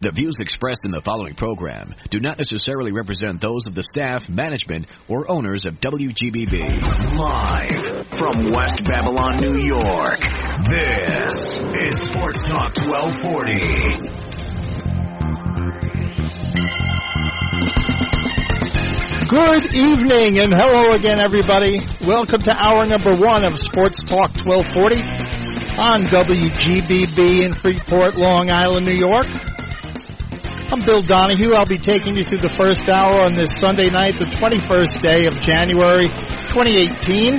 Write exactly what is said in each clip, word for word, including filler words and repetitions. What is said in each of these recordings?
The views expressed in the following program do not necessarily represent those of the staff, management, or owners of W G B B. Live from West Babylon, New York, this is Sports Talk twelve forty. Good evening and hello again, everybody. Welcome to hour number one of Sports Talk twelve forty on W G B B in Freeport, Long Island, New York. I'm Bill Donahue. I'll be taking you through the first hour on this Sunday night, the twenty-first day of January, twenty eighteen.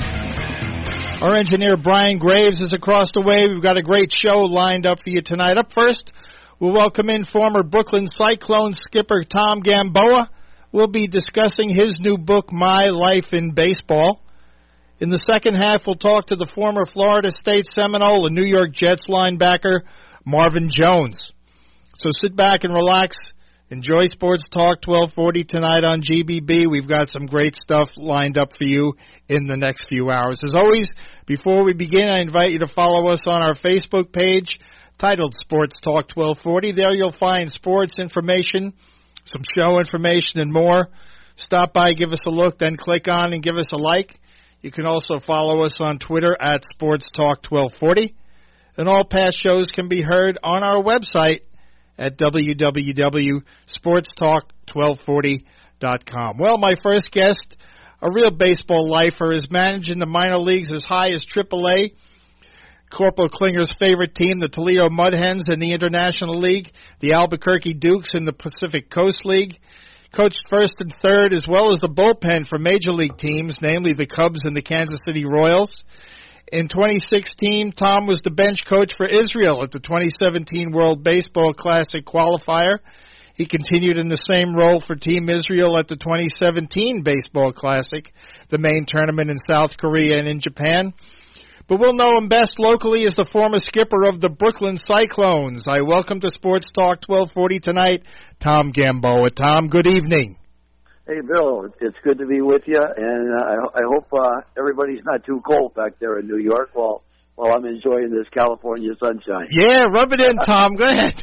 Our engineer, Brian Graves, is across the way. We've got a great show lined up for you tonight. Up first, we'll welcome in former Brooklyn Cyclones skipper Tom Gamboa. We'll be discussing his new book, My Life in Baseball. In the second half, we'll talk to the former Florida State Seminole and New York Jets linebacker, Marvin Jones. So sit back and relax. Enjoy Sports Talk twelve forty tonight on G B B. We've got some great stuff lined up for you in the next few hours. As always, before we begin, I invite you to follow us on our Facebook page titled Sports Talk twelve forty. There you'll find sports information, some show information, and more. Stop by, give us a look, then click on and give us a like. You can also follow us on Twitter at Sports Talk twelve forty. And all past shows can be heard on our website at w w w dot sports talk twelve forty dot com. Well, my first guest, a real baseball lifer, is managing the minor leagues as high as triple A. Corporal Klinger's favorite team, the Toledo Mud Hens in the International League, the Albuquerque Dukes in the Pacific Coast League. Coached first and third as well as the bullpen for major league teams, namely the Cubs and the Kansas City Royals. In twenty sixteen, Tom was the bench coach for Israel at the twenty seventeen World Baseball Classic qualifier. He continued in the same role for Team Israel at the twenty seventeen Baseball Classic, the main tournament in South Korea and in Japan. But we'll know him best locally as the former skipper of the Brooklyn Cyclones. I welcome to Sports Talk twelve forty tonight, Tom Gamboa. Tom, good evening. Hey, Bill, it's good to be with you, and uh, I, I hope uh, everybody's not too cold back there in New York while, while I'm enjoying this California sunshine. Yeah, rub it in, Tom. Go ahead.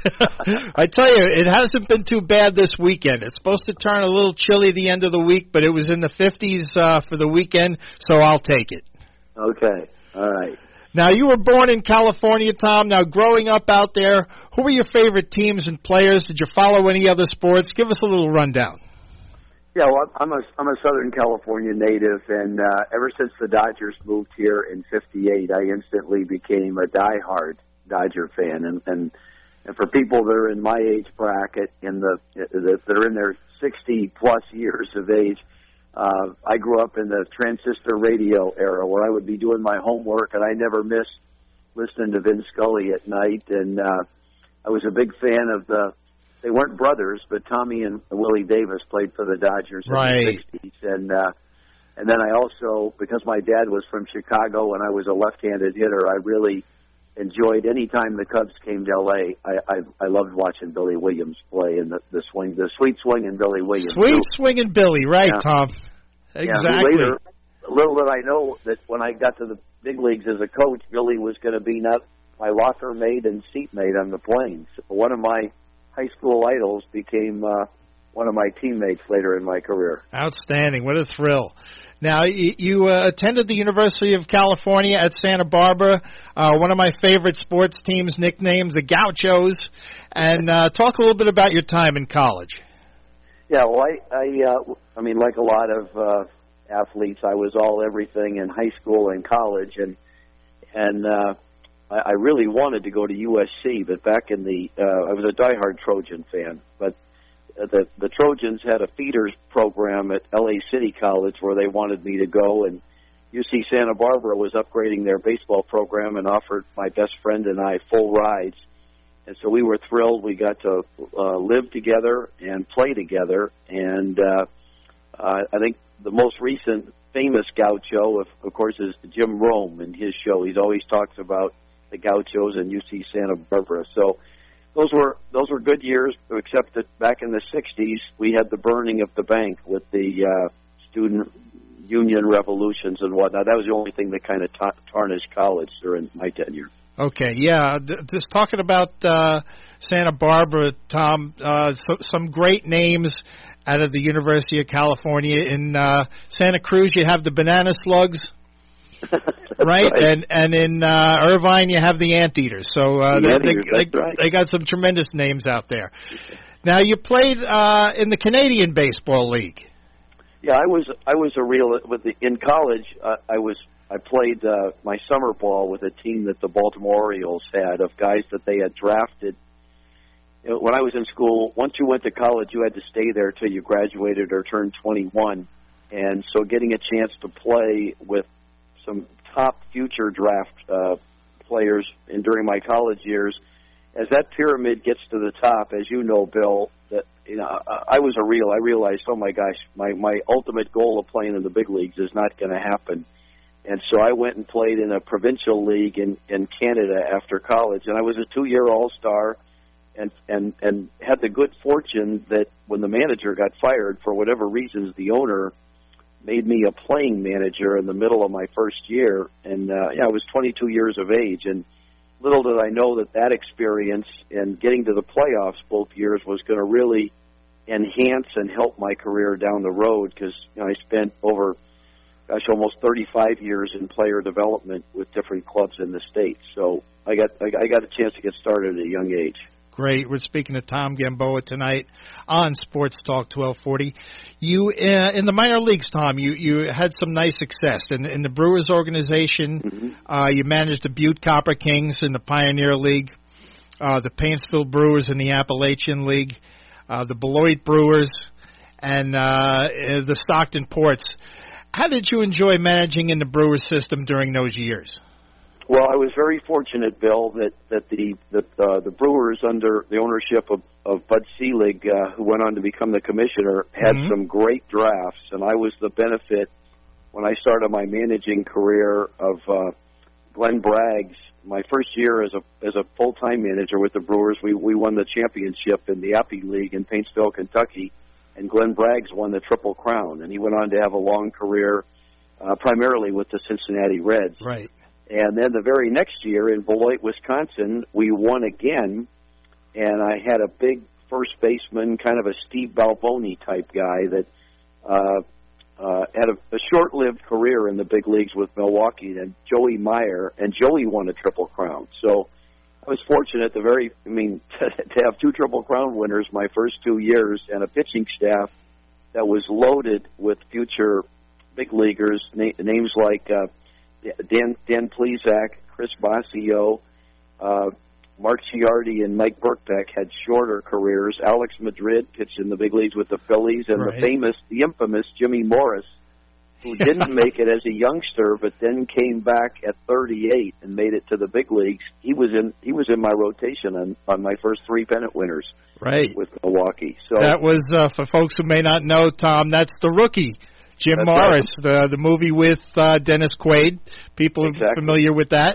I tell you, it hasn't been too bad this weekend. It's supposed to turn a little chilly at the end of the week, but it was in the fifties uh, for the weekend, so I'll take it. Okay, all right. Now, you were born in California, Tom. Now, growing up out there, who were your favorite teams and players? Did you follow any other sports? Give us a little rundown. Yeah, well, I'm a I'm a Southern California native, and uh, ever since the Dodgers moved here in fifty-eight, I instantly became a diehard Dodger fan. And and, and for people that are in my age bracket, in the that are in their sixty plus years of age, uh, I grew up in the transistor radio era, where I would be doing my homework, and I never missed listening to Vin Scully at night. And uh, I was a big fan of the. They weren't brothers, but Tommy and Willie Davis played for the Dodgers right. in the sixties. And, uh, and then I also, because my dad was from Chicago and I was a left-handed hitter, I really enjoyed any time the Cubs came to L A. I, I, I loved watching Billy Williams play and the, the swing, the sweet swing and Billy Williams. Sweet swinging Billy, right, yeah. Tom? Exactly. Yeah, later, little did I know that when I got to the big leagues as a coach, Billy was going to be not my locker mate and seatmate on the plane. So one of my high school idols became uh, one of my teammates later in my career. Outstanding. What a thrill. Now, you, you uh, attended the University of California at Santa Barbara, uh, one of my favorite sports teams' nicknames, the Gauchos. And uh, talk a little bit about your time in college. Yeah, well, I, I, uh, I mean, like a lot of uh, athletes, I was all everything in high school and college. And, and uh I really wanted to go to U S C, but back in the, uh, I was a diehard Trojan fan, but the the Trojans had a feeders program at L A City College where they wanted me to go, and U C Santa Barbara was upgrading their baseball program and offered my best friend and I full rides, and so we were thrilled. We got to uh, live together and play together, and uh, uh, I think the most recent famous Gaucho, of, of course, is Jim Rome in his show. He always talks about the Gauchos and U C Santa Barbara. So those were those were good years, except that back in the sixties, we had the burning of the bank with the uh, student union revolutions and whatnot. That was the only thing that kind of ta- tarnished college during my tenure. Okay, yeah. D- just talking about uh, Santa Barbara, Tom. Uh, so, some great names out of the University of California. In uh, Santa Cruz, you have the Banana Slugs. right? right, and and in uh, Irvine you have the Anteaters. So uh, the they, Anteaters, they, that's right. they got some tremendous names out there. Now you played uh, in the Canadian Baseball League. Yeah, I was I was a real with the, in college. Uh, I was I played uh, my summer ball with a team that the Baltimore Orioles had of guys that they had drafted. You know, when I was in school, once you went to college, you had to stay there till you graduated or turned twenty-one, and so getting a chance to play with some top future draft uh, players in during my college years, as that pyramid gets to the top, as you know, Bill, that you know, I, I was a real. I realized, oh my gosh, my my ultimate goal of playing in the big leagues is not going to happen, and so I went and played in a provincial league in in Canada after college, and I was a two-year All-Star, and and and had the good fortune that when the manager got fired for whatever reasons, the owner made me a playing manager in the middle of my first year, and uh, yeah, I was twenty-two years of age, and little did I know that that experience and getting to the playoffs both years was going to really enhance and help my career down the road, because you know, I spent over, gosh, almost thirty-five years in player development with different clubs in the States. So I got I got a chance to get started at a young age. Great. We're speaking to Tom Gamboa tonight on Sports Talk twelve forty. You, uh, in the minor leagues, Tom, you, you had some nice success. In, in the Brewers organization, mm-hmm. uh, you managed the Butte Copper Kings in the Pioneer League, uh, the Paintsville Brewers in the Appalachian League, uh, the Beloit Brewers, and uh, the Stockton Ports. How did you enjoy managing in the Brewers system during those years? Well, I was very fortunate, Bill, that that the that uh, the Brewers, under the ownership of, of Bud Selig, uh, who went on to become the commissioner, had mm-hmm. some great drafts, and I was the benefit when I started my managing career of uh, Glenn Bragg's. My first year as a as a full time manager with the Brewers, we we won the championship in the Appy League in Paintsville, Kentucky, and Glenn Bragg's won the Triple Crown, and he went on to have a long career, uh, primarily with the Cincinnati Reds. Right. And then the very next year in Beloit, Wisconsin, we won again, and I had a big first baseman, kind of a Steve Balboni type guy that uh, uh, had a, a short-lived career in the big leagues with Milwaukee, and Joey Meyer, and Joey won a Triple Crown. So I was fortunate to very, I mean, to, to have two Triple Crown winners my first two years, and a pitching staff that was loaded with future big leaguers, na- names like uh, Dan Dan Plesac, Chris Basio, uh, Mark Ciardi, and Mike Birkbeck had shorter careers. Alex Madrid pitched in the big leagues with the Phillies, and right. the famous, the infamous Jimmy Morris, who didn't make it as a youngster, but then came back at thirty-eight and made it to the big leagues. He was in he was in my rotation on, on my first three pennant winners, right, with Milwaukee. So that was uh, for folks who may not know, Tom. That's The Rookie. Jim That's Morris, right. the the movie with uh, Dennis Quaid. People exactly. are familiar with that?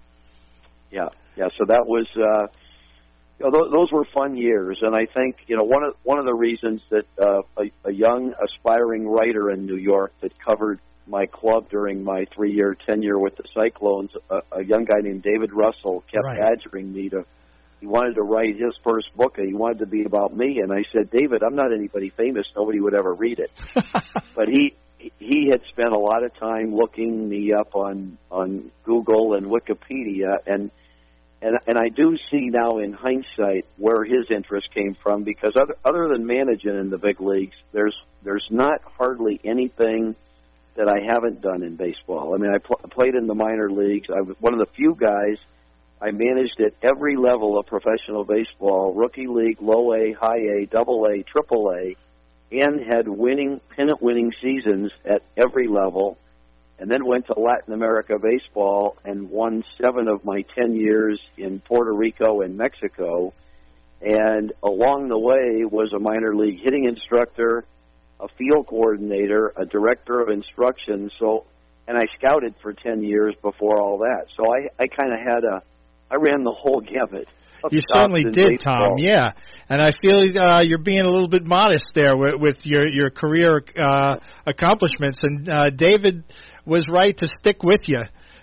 Yeah, yeah. So that was, uh, you know, th- those were fun years, and I think you know one of one of the reasons that uh, a, a young aspiring writer in New York that covered my club during my three-year tenure with the Cyclones, a, a young guy named David Russell, kept right. badgering me to. He wanted to write his first book, and he wanted to be about me. And I said, David, I'm not anybody famous. Nobody would ever read it. But he he had spent a lot of time looking me up on on Google and Wikipedia, and and and I do see now in hindsight where his interest came from, because other other than managing in the big leagues, there's there's not hardly anything that I haven't done in baseball. I mean, I pl- played in the minor leagues. I was one of the few guys. I managed at every level of professional baseball, rookie league, low A, high A, double A, triple A, and had winning, pennant-winning seasons at every level, and then went to Latin America baseball and won seven of my ten years in Puerto Rico and Mexico, and along the way was a minor league hitting instructor, a field coordinator, a director of instruction, so, and I scouted for ten years before all that. So I, I kind of had a I ran the whole gamut. You certainly did, baseball. Tom, yeah. And I feel uh, you're being a little bit modest there with, with your, your career uh, accomplishments. And uh, David was right to stick with you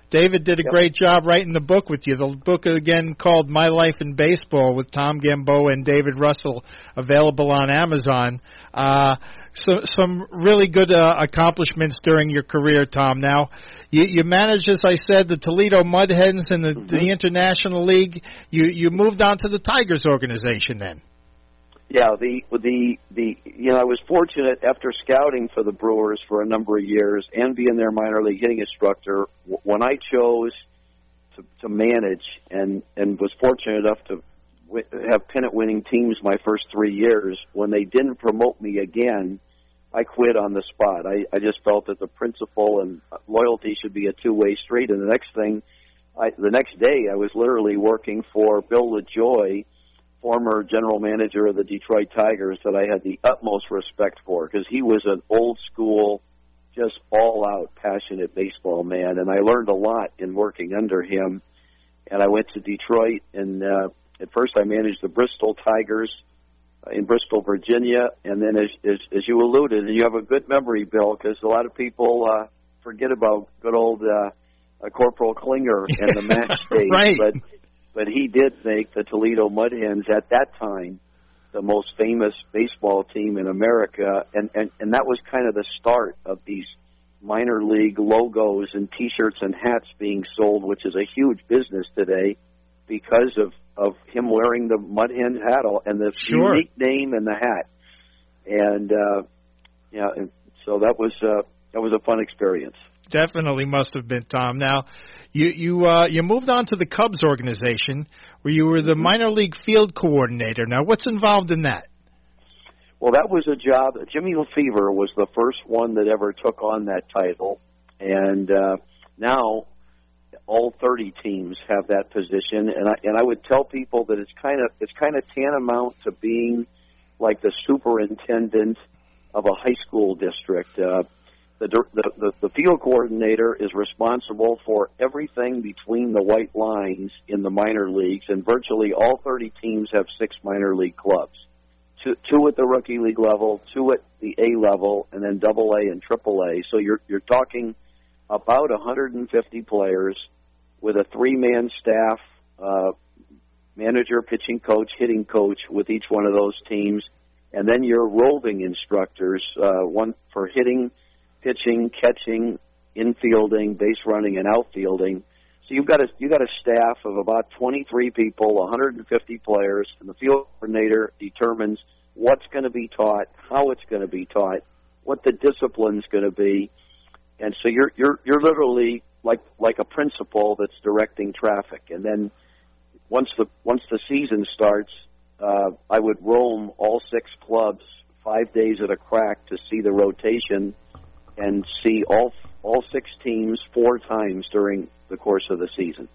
David did a Yep. great job writing the book with you. The book, again, called My Life in Baseball with Tom Gamboa and David Russell, available on Amazon. Uh, so, some really good uh, accomplishments during your career, Tom. Now, you, you managed, as I said, the Toledo Mud Hens in the, mm-hmm. the International League. You, you moved on to the Tigers organization then. Yeah, the the the you know I was fortunate after scouting for the Brewers for a number of years and being their minor league hitting instructor. When I chose to, to manage and and was fortunate enough to w- have pennant-winning teams my first three years, when they didn't promote me again, I quit on the spot. I, I just felt that the principle and loyalty should be a two-way street. And the next thing, I, the next day, I was literally working for Bill LaJoy, former general manager of the Detroit Tigers, that I had the utmost respect for, because he was an old school, just all-out, passionate baseball man, and I learned a lot in working under him. And I went to Detroit, and uh, at first I managed the Bristol Tigers in Bristol, Virginia, and then as, as, as you alluded, and you have a good memory, Bill, because a lot of people uh, forget about good old uh, uh, Corporal Klinger and the match days, right. but But he did make the Toledo Mud Hens at that time the most famous baseball team in America, and, and, and that was kind of the start of these minor league logos and T-shirts and hats being sold, which is a huge business today because of, of him wearing the Mud Hen hat and the sure. unique name and the hat. And uh, yeah, and so that was uh, that was a fun experience. Definitely must have been, Tom. Now, you you uh, you moved on to the Cubs organization, where you were the minor league field coordinator. Now, what's involved in that? Well, that was a job. Jimmy Lefevre was the first one that ever took on that title, and uh, now all thirty teams have that position. And I and I would tell people that it's kind of it's kind of tantamount to being like the superintendent of a high school district. Uh, The, the, the, the field coordinator is responsible for everything between the white lines in the minor leagues, and virtually all thirty teams have six minor league clubs. Two, two at the rookie league level, two at the A level, and then double A and triple A. So you're, you're talking about one hundred fifty players with a three-man staff, uh, manager, pitching coach, hitting coach with each one of those teams, and then your roving instructors, uh, one for hitting, pitching, catching, infielding, base running, and outfielding. So you've got a you got a staff of about twenty-three people, one hundred fifty players, and the field coordinator determines what's going to be taught, how it's going to be taught, what the discipline's going to be, and so you're you're you're literally like like a principal that's directing traffic. And then once the once the season starts, uh, I would roam all six clubs five days at a crack to see the rotation and see all all six teams four times during the course of the season.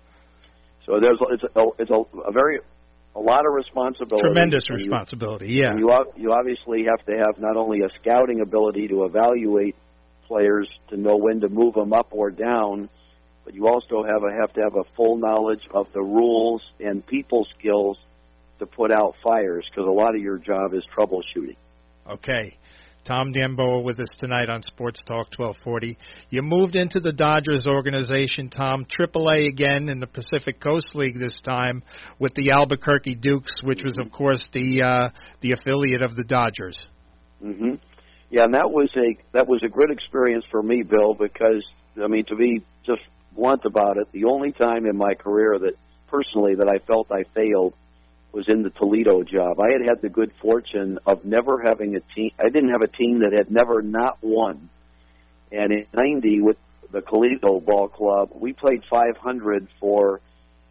So there's it's a, it's a, a very a lot of responsibility. Tremendous and responsibility, you, yeah. You you obviously have to have not only a scouting ability to evaluate players to know when to move them up or down, but you also have a, have to have a full knowledge of the rules and people skills to put out fires, because a lot of your job is troubleshooting. Okay. Tom Gamboa with us tonight on Sports Talk twelve forty. You moved into the Dodgers organization, Tom, triple A again in the Pacific Coast League this time with the Albuquerque Dukes, which was, of course, the uh, the affiliate of the Dodgers. Mm-hmm. Yeah, and that was a that was a good experience for me, Bill, because, I mean, to be just blunt about it, the only time in my career that, personally, that I felt I failed was in the Toledo job. I had had the good fortune of never having a team. I didn't have a team that had never not won. And in ninety, with the Toledo Ball Club, we played five hundred for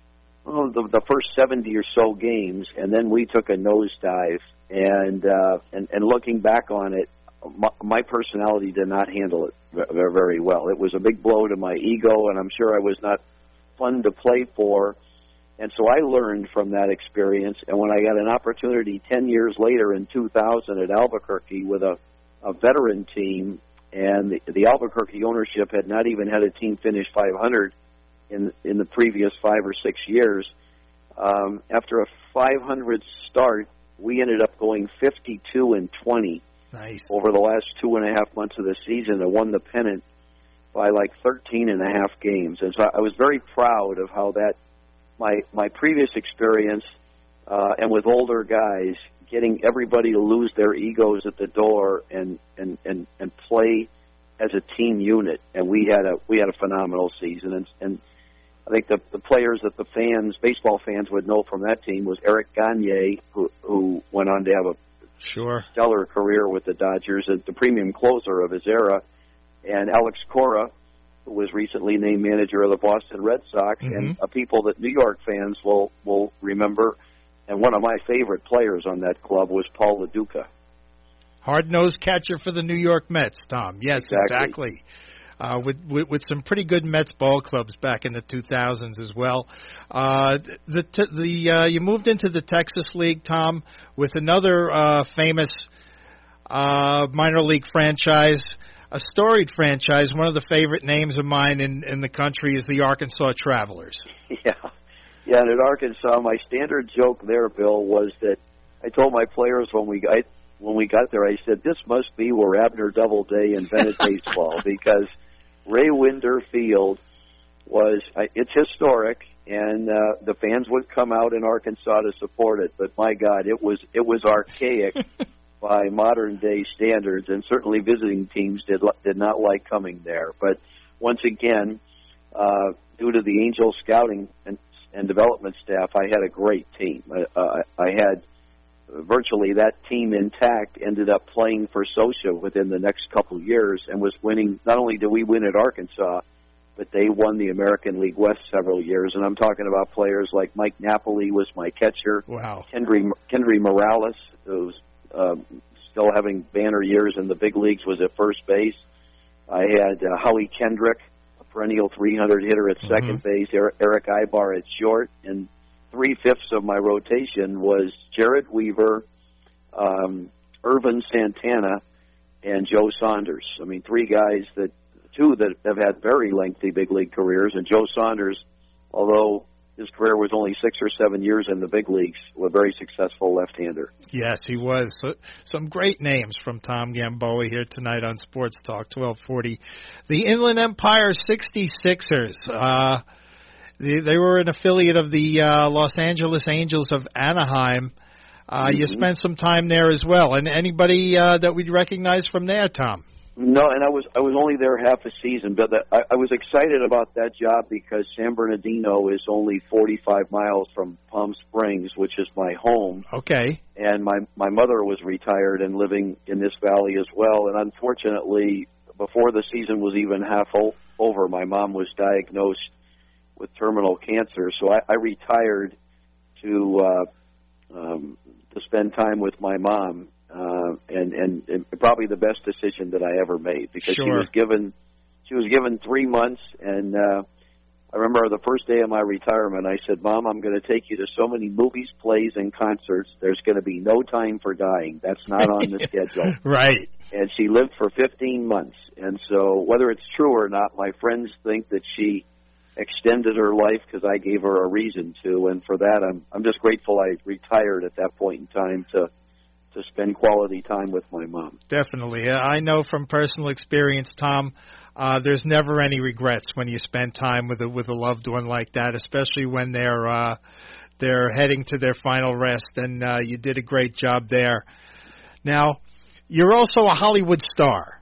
oh, the, the first seventy or so games, and then we took a nosedive. And uh, and, and looking back on it, my, my personality did not handle it very, very well. It was a big blow to my ego, and I'm sure I was not fun to play for. And so I learned from that experience, and when I got an opportunity ten years later in two thousand at Albuquerque with a, a veteran team, and the, the Albuquerque ownership had not even had a team finish five hundred in in the previous five or six years, um, after a five hundred start, we ended up going fifty-two and twenty nice. Over the last two and a half months of the season and won the pennant. by like thirteen and a half games. And so I was very proud of how that, my my previous experience, uh, and with older guys, getting everybody to lose their egos at the door and, and, and, and play as a team unit. And we had a we had a phenomenal season. And, and I think the, the players that the fans, baseball fans, would know from that team was Eric Gagne, who, who went on to have a sure. stellar career with the Dodgers, as the premium closer of his era, and Alex Cora, who was recently named manager of the Boston Red Sox, mm-hmm. and a people that New York fans will, will remember. And one of my favorite players on that club was Paul LaDuca. Hard-nosed catcher for the New York Mets, Tom. Yes, exactly. exactly. Uh, with, with with some pretty good Mets ball clubs back in the two thousands as well. Uh, the the uh, you moved into the Texas League, Tom, with another uh, famous uh, minor league franchise, a storied franchise. One of the favorite names of mine in, in the country is the Arkansas Travelers. Yeah, yeah. And at Arkansas, my standard joke there, Bill, was that I told my players when we got when we got there, I said, "This must be where Abner Doubleday invented baseball," because Ray Winder Field was, it's historic, and uh, the fans would come out in Arkansas to support it, but my God, it was it was archaic by modern day standards, and certainly visiting teams did did not like coming there. But once again, uh, due to the Angel scouting and, and development staff, I had a great team. Uh, I had virtually that team intact, ended up playing for Socia within the next couple of years and was winning. Not only did we win at Arkansas, but they won the American League West several years. And I'm talking about players like Mike Napoli was my catcher. Wow. Kendry, Kendry Morales, who's uh, still having banner years in the big leagues, was at first base. I had uh, Howie Kendrick, a perennial three hundred hitter at mm-hmm. second base, Eric, Eric Ibar at short, and three-fifths of my rotation was Jared Weaver, um, Irvin Santana, and Joe Saunders. I mean, three guys that, two that have had very lengthy big league careers, and Joe Saunders, although his career was only six or seven years in the big leagues, was a very successful left-hander. Yes, he was. So, some great names from Tom Gamboa here tonight on Sports Talk twelve forty. The Inland Empire sixty-sixers, uh, They, they were an affiliate of the uh, Los Angeles Angels of Anaheim. Uh, mm-hmm. You spent some time there as well. And anybody uh, that we'd recognize from there, Tom? No, and I was I was only there half a season, but the, I, I was excited about that job because San Bernardino is only forty-five miles from Palm Springs, which is my home. Okay. And my, my mother was retired and living in this valley as well. And unfortunately, before the season was even half o- over, my mom was diagnosed with terminal cancer, so I, I retired to uh, um, to spend time with my mom, uh, and, and and probably the best decision that I ever made because sure. she was given she was given three months, and uh, I remember the first day of my retirement, I said, "Mom, I'm going to take you to so many movies, plays, and concerts. There's going to be no time for dying. That's not on the schedule." Right. And she lived for fifteen months, and so whether it's true or not, my friends think that she extended her life because I gave her a reason to, and for that I'm I'm just grateful I retired at that point in time to to spend quality time with my mom. Definitely. I know from personal experience, Tom, uh, there's never any regrets when you spend time with a with a loved one like that, especially when they're uh, they're heading to their final rest, and uh, you did a great job there. Now, you're also a Hollywood star,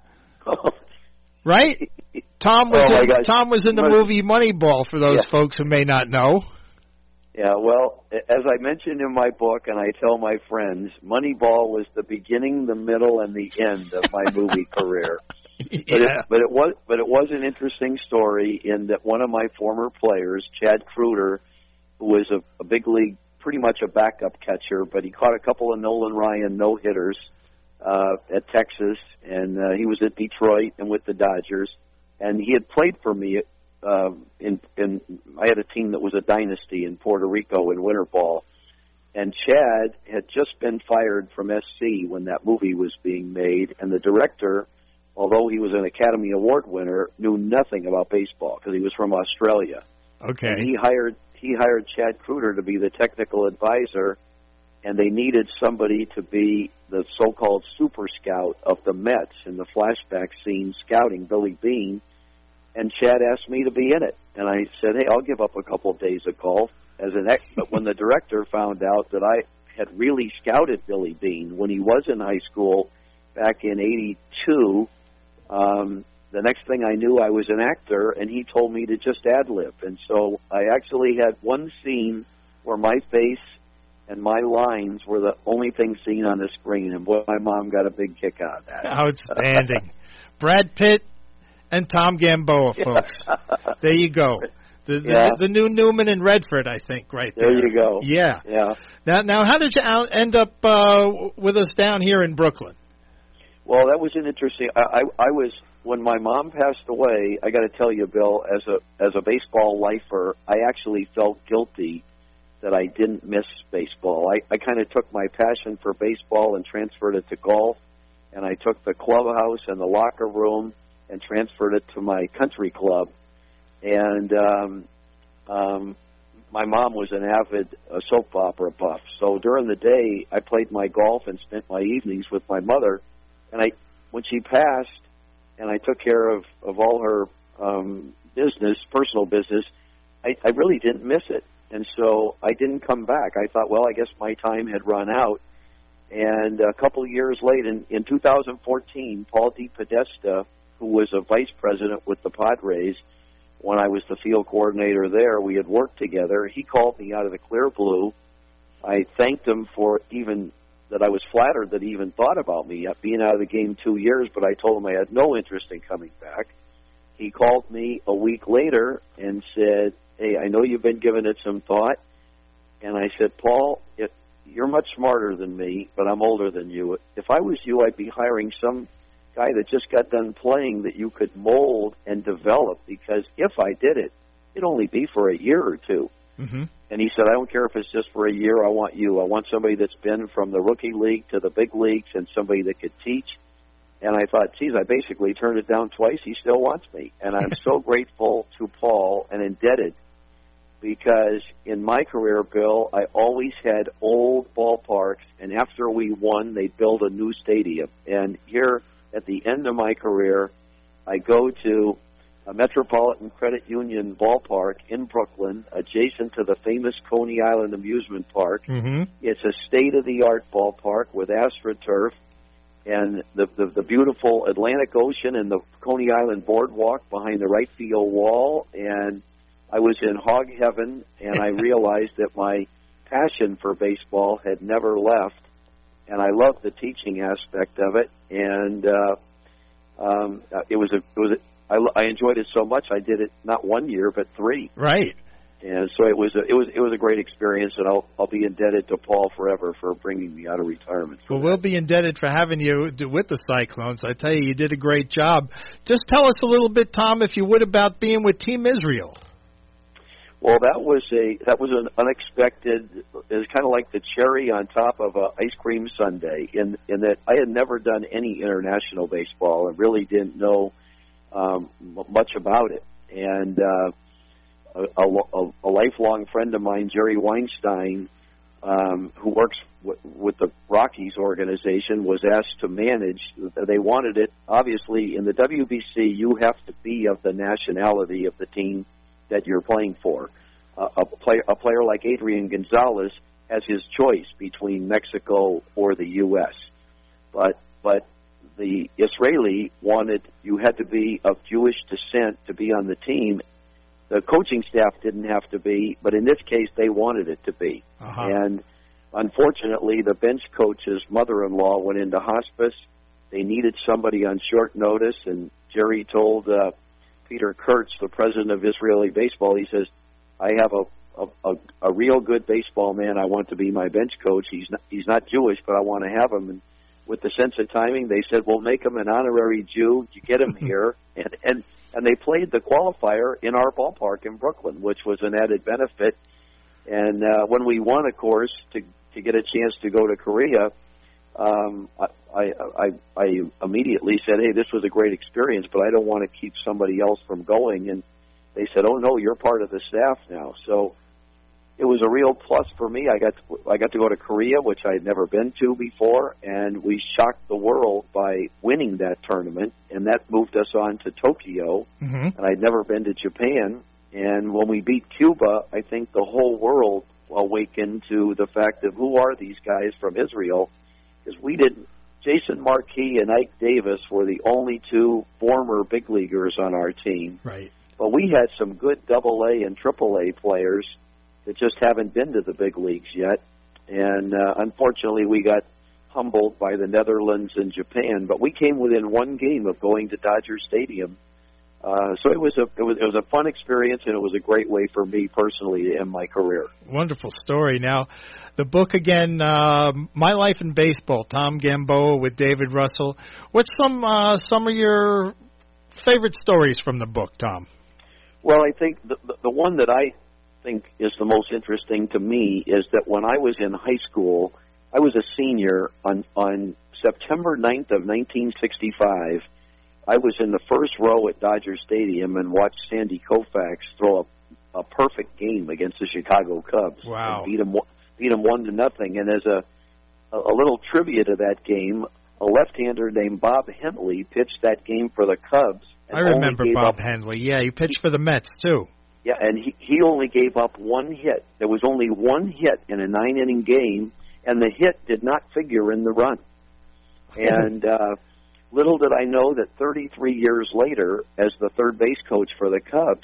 right? Tom was oh in, Tom was in the movie Moneyball, for those yeah. folks who may not know. Yeah, well, as I mentioned in my book, and I tell my friends, Moneyball was the beginning, the middle, and the end of my movie career. yeah. But it, but it was but it was an interesting story in that one of my former players, Chad Kruder, who was a, a big league, pretty much a backup catcher, but he caught a couple of Nolan Ryan no hitters uh, at Texas, and uh, he was at Detroit and with the Dodgers. And he had played for me uh, in, in. I had a team that was a dynasty in Puerto Rico in winter ball, and Chad had just been fired from S C when that movie was being made, and the director, although he was an Academy Award winner, knew nothing about baseball because he was from Australia. Okay. And he hired he hired Chad Kruder to be the technical advisor, and they needed somebody to be the so-called super scout of the Mets in the flashback scene scouting Billy Beane. and Chad asked me to be in it. And I said, hey, I'll give up a couple of days of golf as an ex. But when the director found out that I had really scouted Billy Beane when he was in high school back in eighty-two, um, the next thing I knew, I was an actor, and he told me to just ad-lib. And so I actually had one scene where my face and my lines were the only thing seen on the screen, and boy, my mom got a big kick out of that. Outstanding. Brad Pitt and Tom Gamboa, folks. There you go. The, the, yeah. the new Newman and Redford, I think, right there. There you go. Yeah. Yeah. Now, now, how did you out, end up uh, with us down here in Brooklyn? Well, that was an interesting. I, I, I was when my mom passed away. I got to tell you, Bill, as a as a baseball lifer, I actually felt guilty that I didn't miss baseball. I, I kind of took my passion for baseball and transferred it to golf, and I took the clubhouse and the locker room and transferred it to my country club. And um, um, my mom was an avid uh, soap opera buff, so during the day I played my golf and spent my evenings with my mother. And I, when she passed, and I took care of, of all her um, business, personal business, I, I really didn't miss it. And so I didn't come back. I thought, well, I guess my time had run out. And a couple of years later, in, in two thousand fourteen, Paul DePodesta, who was a vice president with the Padres, when I was the field coordinator there, we had worked together. He called me out of the clear blue. I thanked him for even that I was flattered that he even thought about me being out of the game two years, but I told him I had no interest in coming back. He called me a week later and said, hey, I know you've been giving it some thought. And I said, Paul, if you're much smarter than me, but I'm older than you. If I was you, I'd be hiring some guy that just got done playing that you could mold and develop, because if I did it, it'd only be for a year or two. Mm-hmm. And he said, I don't care if it's just for a year. I want you. I want somebody that's been from the rookie league to the big leagues and somebody that could teach. And I thought, geez, I basically turned it down twice. He still wants me. And I'm so grateful to Paul and indebted, because in my career, Bill, I always had old ballparks, and after we won, they'd build a new stadium. And here at the end of my career, I go to a Metropolitan Credit Union ballpark in Brooklyn, adjacent to the famous Coney Island Amusement Park. Mm-hmm. It's a state-of-the-art ballpark with AstroTurf and the, the, the beautiful Atlantic Ocean and the Coney Island boardwalk behind the right field wall. And I was in hog heaven, and I realized that my passion for baseball had never left, and I loved the teaching aspect of it. And uh, um, it was a, it was a, I, I enjoyed it so much. I did it not one year, but three. Right. And so it was a, it was it was a great experience, and I'll I'll be indebted to Paul forever for bringing me out of retirement. Well, we'll be indebted for having you with the Cyclones. I tell you, you did a great job. Just tell us a little bit, Tom, if you would, about being with Team Israel. Well, that was a that was an unexpected. It was kind of like the cherry on top of a ice cream sundae. In in that I had never done any international baseball and really didn't know um, much about it. And uh, a, a, a lifelong friend of mine, Jerry Weinstein, um, who works w- with the Rockies organization, was asked to manage. They wanted it. Obviously, in the W B C, you have to be of the nationality of the team that you're playing for. Uh, a player, a player like Adrian Gonzalez has his choice between Mexico or the U S But but the Israeli wanted you had to be of Jewish descent to be on the team. The coaching staff didn't have to be, but in this case, they wanted it to be. Uh-huh. And unfortunately, the bench coach's mother-in-law went into hospice. They needed somebody on short notice, and Jerry told uh, Peter Kurtz, the president of Israeli baseball, he says, I have a, a, a, a real good baseball man I want to be my bench coach. He's not, he's not Jewish, but I want to have him. And with the sense of timing, they said, we'll make him an honorary Jew. You get him here. And, and, and they played the qualifier in our ballpark in Brooklyn, which was an added benefit. And uh, when we won, of course, to, to get a chance to go to Korea, um, I, I, I, I immediately said, hey, this was a great experience, but I don't want to keep somebody else from going. And they said, oh, no, you're part of the staff now. So it was a real plus for me. I got to, I got to go to Korea, which I had never been to before, and we shocked the world by winning that tournament, and that moved us on to Tokyo, mm-hmm. and I'd never been to Japan. And when we beat Cuba, I think the whole world awakened to the fact of who are these guys from Israel, because we didn't. Jason Markey and Ike Davis were the only two former big leaguers on our team. Right. But we had some good double A and triple A players that just haven't been to the big leagues yet. And uh, unfortunately, we got humbled by the Netherlands and Japan. But we came within one game of going to Dodger Stadium. Uh, so it was a it was it was a fun experience, and it was a great way for me personally to end my career. Wonderful story. Now, the book again, uh, My Life in Baseball, Tom Gamboa with David Russell. What's some uh, some of your favorite stories from the book, Tom? Well, I think the the one that I think is the most interesting to me is that when I was in high school, I was a senior on on September ninth of nineteen sixty-five. I was in the first row at Dodger Stadium and watched Sandy Koufax throw a, a perfect game against the Chicago Cubs. Wow. And beat them, beat them one to nothing. And as a, a little trivia to that game, a left-hander named Bob Henley pitched that game for the Cubs. And I remember Bob up, Henley. Yeah, he pitched for the Mets, too. Yeah, and he, he only gave up one hit. There was only one hit in a nine-inning game, and the hit did not figure in the run. And uh, little did I know that thirty-three years later, as the third base coach for the Cubs,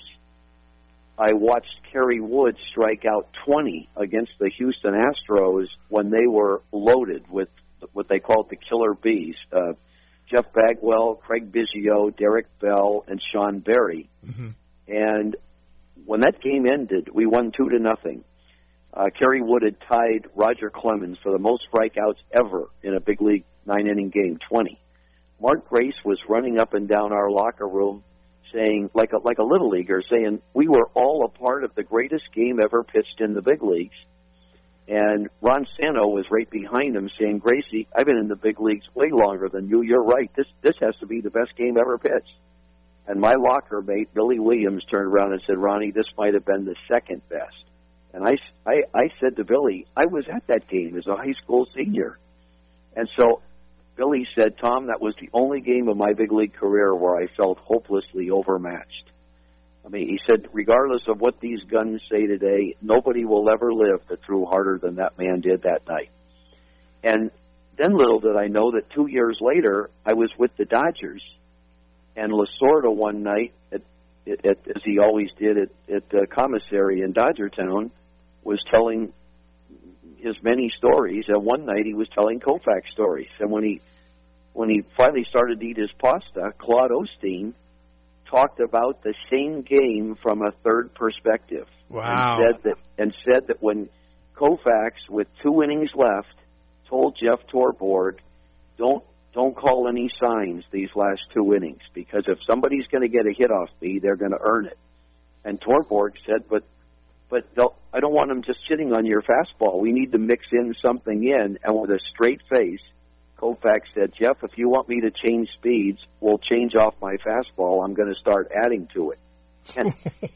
I watched Kerry Wood strike out twenty against the Houston Astros when they were loaded with what they called the Killer Bees. Uh, Jeff Bagwell, Craig Biggio, Derek Bell, and Sean Berry. Mm-hmm. And when that game ended, we won two to nothing. Uh, Kerry Wood had tied Roger Clemens for the most strikeouts ever in a big league nine-inning game, twenty. Mark Grace was running up and down our locker room saying, like a, like a little leaguer, saying, we were all a part of the greatest game ever pitched in the big leagues. And Ron Santo was right behind him saying, Gracie, I've been in the big leagues way longer than you. You're right. This this has to be the best game ever pitched. And my locker mate, Billy Williams, turned around and said, Ronnie, this might have been the second best. And I, I, I said to Billy, I was at that game as a high school senior. And so Billy said, Tom, that was the only game of my big league career where I felt hopelessly overmatched. I mean, he said, regardless of what these guns say today, nobody will ever live that threw harder than that man did that night. And then little did I know that two years later, I was with the Dodgers. And Lasorda one night, at, at, as he always did at, at the commissary in Dodgertown, was telling his many stories. And one night he was telling Koufax stories. And when he when he finally started to eat his pasta, Claude Osteen talked about the same game from a third perspective. Wow. And said that, and said that when Koufax, with two innings left, told Jeff Torborg, don't don't call any signs these last two innings, because if somebody's going to get a hit off me, they're going to earn it. And Torborg said, but but I don't want them just sitting on your fastball. We need to mix in something in. And with a straight face, Koufax said, Jeff, if you want me to change speeds, we'll change off my fastball. I'm going to start adding to it. And,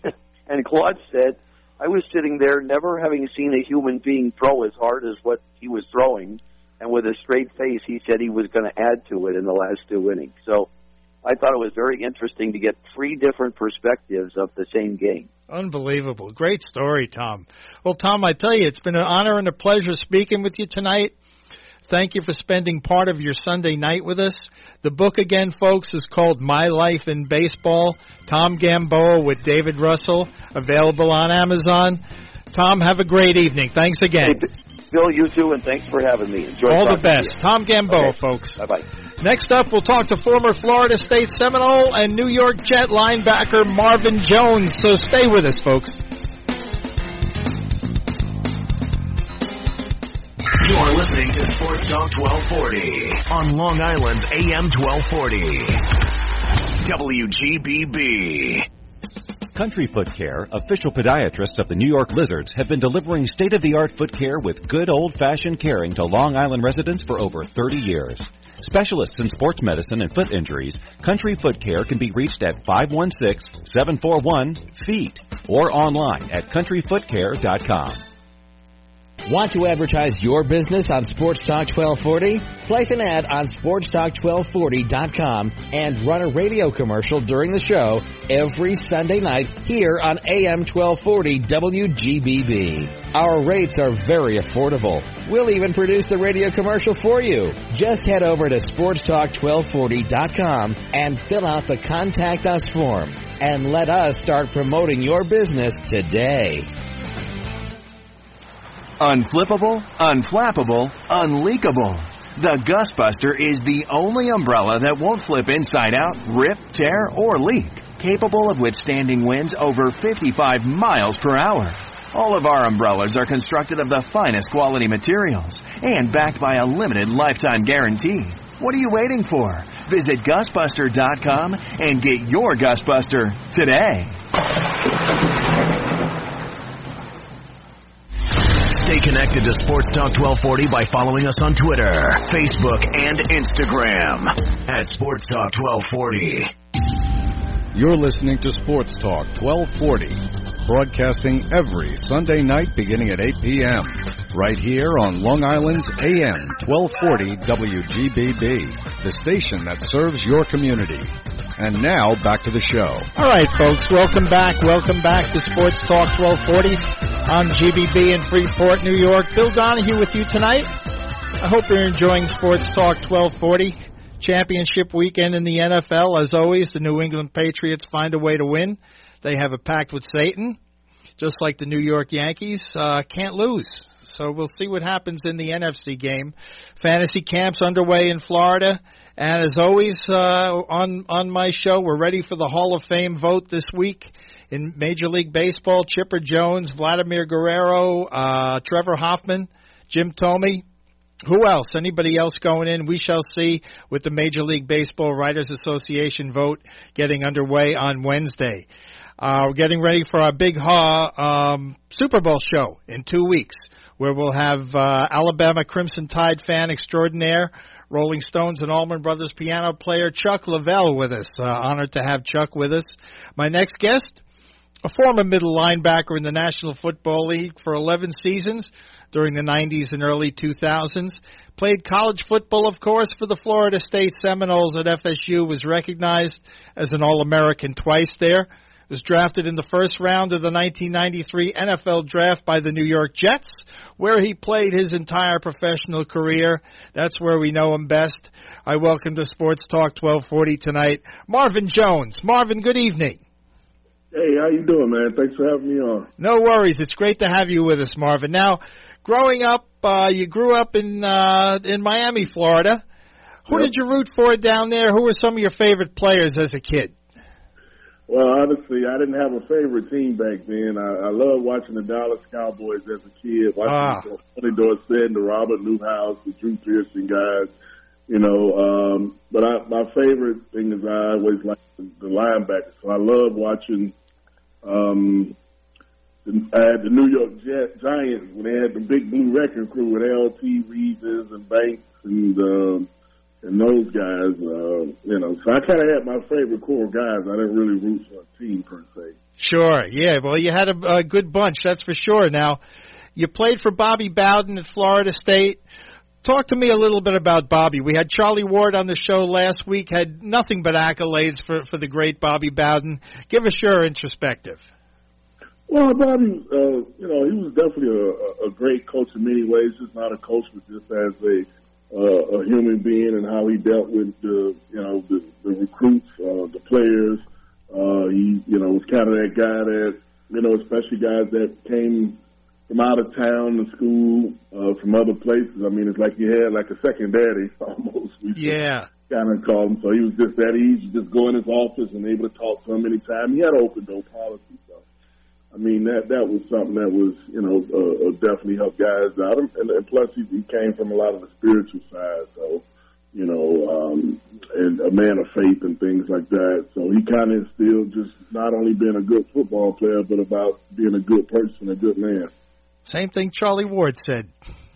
and Claude said, I was sitting there never having seen a human being throw as hard as what he was throwing. And with a straight face, he said he was going to add to it in the last two innings. So I thought it was very interesting to get three different perspectives of the same game. Unbelievable. Great story, Tom. Well, Tom, I tell you, it's been an honor and a pleasure speaking with you tonight. Thank you for spending part of your Sunday night with us. The book, again, folks, is called My Life in Baseball, Tom Gamboa with David Russell, available on Amazon. Tom, have a great evening. Thanks again. Hey, Bill, you too, and thanks for having me. Enjoy All the best. Tom Gamboa, okay. folks. Bye-bye. Next up, we'll talk to former Florida State Seminole and New York Jet linebacker Marvin Jones. So stay with us, folks. You're listening to Sports Talk twelve forty on Long Island's A M twelve forty. W G B B. Country Foot Care, official podiatrists of the New York Lizards, have been delivering state-of-the-art foot care with good old-fashioned caring to Long Island residents for over thirty years. Specialists in sports medicine and foot injuries, Country Foot Care can be reached at five one six, seven four one, F E E T or online at country foot care dot com. Want to advertise your business on Sports Talk twelve forty? Place an ad on sports talk twelve forty dot com and run a radio commercial during the show every Sunday night here on A M twelve forty W G B B. Our rates are very affordable. We'll even produce the radio commercial for you. Just head over to sports talk twelve forty dot com and fill out the Contact Us form. And let us start promoting your business today. Unflippable, unflappable, unleakable. The Gusbuster is the only umbrella that won't flip inside out, rip, tear, or leak. Capable of withstanding winds over fifty-five miles per hour. All of our umbrellas are constructed of the finest quality materials and backed by a limited lifetime guarantee. What are you waiting for? Visit Gusbuster dot com and get your Gusbuster today. Stay connected to Sports Talk twelve forty by following us on Twitter, Facebook, and Instagram at Sports Talk twelve forty. You're listening to Sports Talk twelve forty, broadcasting every Sunday night beginning at eight p.m. right here on Long Island's A M twelve forty W G B B, the station that serves your community. And now, back to the show. All right, folks, welcome back. Welcome back to Sports Talk twelve forty on G B B in Freeport, New York. Bill Donahue with you tonight. I hope you're enjoying Sports Talk twelve forty. Championship weekend in the N F L. As always, the New England Patriots find a way to win. They have a pact with Satan, just like the New York Yankees. Uh, can't lose. So we'll see what happens in the N F C game. Fantasy camps underway in Florida. And as always, uh, on, on my show, we're ready for the Hall of Fame vote this week. In Major League Baseball, Chipper Jones, Vladimir Guerrero, uh, Trevor Hoffman, Jim Thome. Who else? Anybody else going in? We shall see with the Major League Baseball Writers Association vote getting underway on Wednesday. Uh, we're getting ready for our big uh, um, Super Bowl show in two weeks, where we'll have uh, Alabama Crimson Tide fan extraordinaire, Rolling Stones and Allman Brothers piano player Chuck Leavell with us. Uh, honored to have Chuck with us. My next guest, a former middle linebacker in the National Football League for eleven seasons during the nineties and early two thousands. Played college football, of course, for the Florida State Seminoles at F S U. Was recognized as an All-American twice there. Was drafted in the first round of the nineteen ninety-three N F L draft by the New York Jets, where he played his entire professional career. That's where we know him best. I welcome to Sports Talk twelve forty tonight, Marvin Jones. Marvin, good evening. Hey, how you doing, man? Thanks for having me on. No worries. It's great to have you with us, Marvin. Now, growing up, uh, you grew up in uh, in Miami, Florida. Who yep. did you root for down there? Who were some of your favorite players as a kid? Well, honestly, I didn't have a favorite team back then. I, I loved watching the Dallas Cowboys as a kid, watching ah. the Tony Dorsett, the Robert Newhouse, the Drew Pearson guys, you know. Um, but I, my favorite thing is I always liked the, the linebackers. So I love watching um, the, I had the New York Gi- Giants when they had the big blue wrecking crew with L T Reeves and Banks and uh, And those guys, uh, you know, so I kind of had my favorite core guys. I didn't really root for a team, per se. Sure, yeah. Well, you had a, a good bunch, that's for sure. Now, you played for Bobby Bowden at Florida State. Talk to me a little bit about Bobby. We had Charlie Ward on the show last week, had nothing but accolades for, for the great Bobby Bowden. Give us your introspective. Well, Bobby, uh, you know, he was definitely a, a great coach in many ways, just not a coach, but just as a Uh, a human being and how he dealt with the, you know, the, the recruits, uh, the players. Uh, he, you know, was kind of that guy that, you know, especially guys that came from out of town to school, uh, from other places. I mean, it's like he had like a second daddy almost. We yeah. Kind of called him. So he was just that easy, just go in his office and able to talk to him anytime. He had an open door policy. So, I mean, that that was something that was, you know, uh, definitely helped guys out. And, and plus, he, he came from a lot of the spiritual side, so, you know, um, and a man of faith and things like that. So he kind of instilled just not only being a good football player, but about being a good person, a good man. Same thing Charlie Ward said.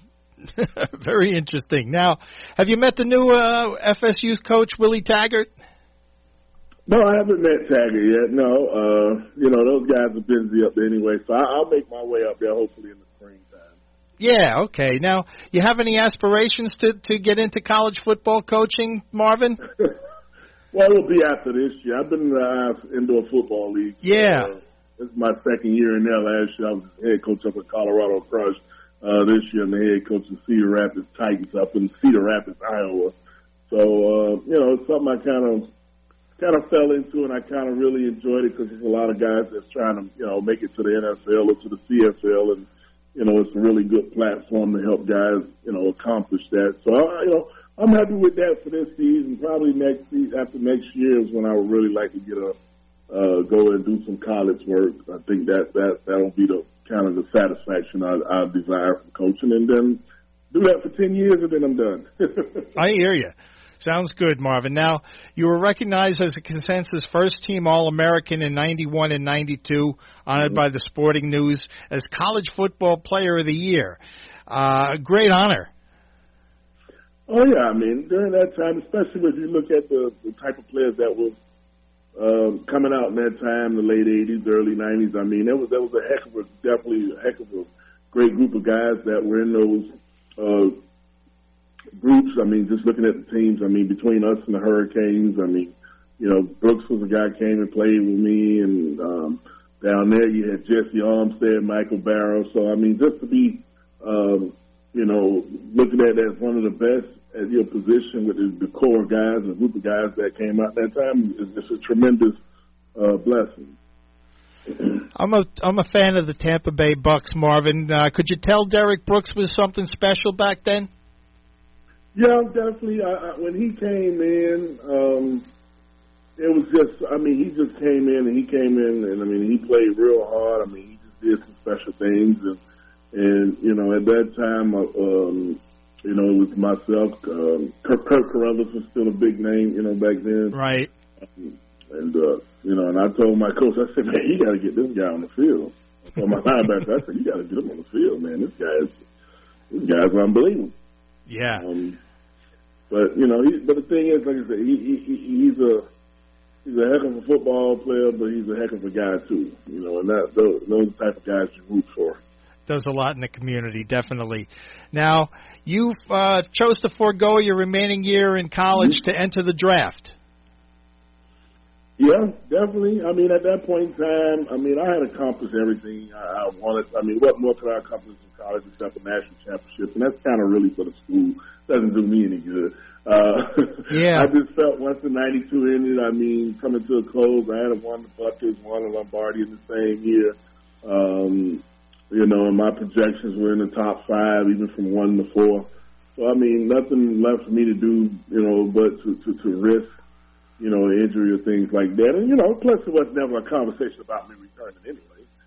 Very interesting. Now, have you met the new uh, F S U coach, Willie Taggart? No, I haven't met Taggart yet. No, uh, you know, those guys are busy up there anyway, so I, I'll make my way up there hopefully in the springtime. Yeah, okay. Now, you have any aspirations to, to get into college football coaching, Marvin? Well, it will be after this year. I've been in the indoor football league. Yeah. Uh, this is my second year in there. Last year I was head coach up at Colorado Crush. Uh, this year I'm the head coach of Cedar Rapids Titans up in Cedar Rapids, Iowa. So, uh, you know, it's something I kind of kind of fell into, and I kind of really enjoyed it because there's a lot of guys that's trying to, you know, make it to the N F L or to the C F L, and, you know, it's a really good platform to help guys, you know, accomplish that. So, I, you know, I'm happy with that for this season. Probably next season, after next year is when I would really like to get a uh, go and do some college work. I think that that that'll be the kind of the satisfaction I, I desire from coaching, and then do that for ten years, and then I'm done. I hear you. Sounds good, Marvin. Now, you were recognized as a consensus first-team All-American in ninety-one and ninety-two, honored mm-hmm. by the Sporting News as College Football Player of the Year. Uh, great honor. Oh, yeah. I mean, during that time, especially if you look at the, the type of players that was um, coming out in that time, the late eighties, early nineties, I mean, that was, that was a heck of a, definitely a heck of a great group of guys that were in those uh groups. I mean, just looking at the teams, I mean, between us and the Hurricanes, I mean, you know, Brooks was a guy who came and played with me, and um, down there you had Jesse Armstead, Michael Barrow. So, I mean, just to be, um, you know, looking at it as one of the best at your position with the, the core guys, the group of guys that came out that time, is just a tremendous uh, blessing. I'm a I'm a fan of the Tampa Bay Bucks, Marvin. Uh, could you tell Derek Brooks was something special back then? Yeah, definitely. I, I, when he came in, um, it was just, I mean, he just came in and he came in and, I mean, he played real hard. I mean, he just did some special things. And, and you know, at that time, uh, um, you know, it was myself. Um, Kirk, Kirk Carruthers was still a big name, you know, back then. Right. Um, and, uh, you know, and I told my coach, I said, man, you got to get this guy on the field. I told my linebacker, I said, you got to get him on the field, man. This guy is, this guy's unbelievable. Yeah. Um, but you know, he, but the thing is, like I said, he, he he's a he's a heck of a football player, but he's a heck of a guy too. You know, and that those, those type of guys you root for. Does a lot in the community, definitely. Now, you uh, chose to forego your remaining year in college mm-hmm. to enter the draft. Yeah, definitely. I mean, at that point in time, I mean, I had accomplished everything I, I wanted. I mean, what more could I accomplish in college except a national championship? And that's kind of really for the school. Doesn't do me any good. Uh, yeah. I just felt once the ninety-two ended, I mean, coming to a close, I had won the Buckets, won the Lombardi in the same year. Um, you know, and my projections were in the top five, even from one to four. So, I mean, nothing left for me to do, you know, but to, to, to risk, you know, injury or things like that. And, you know, plus it was never a conversation about me returning anyway.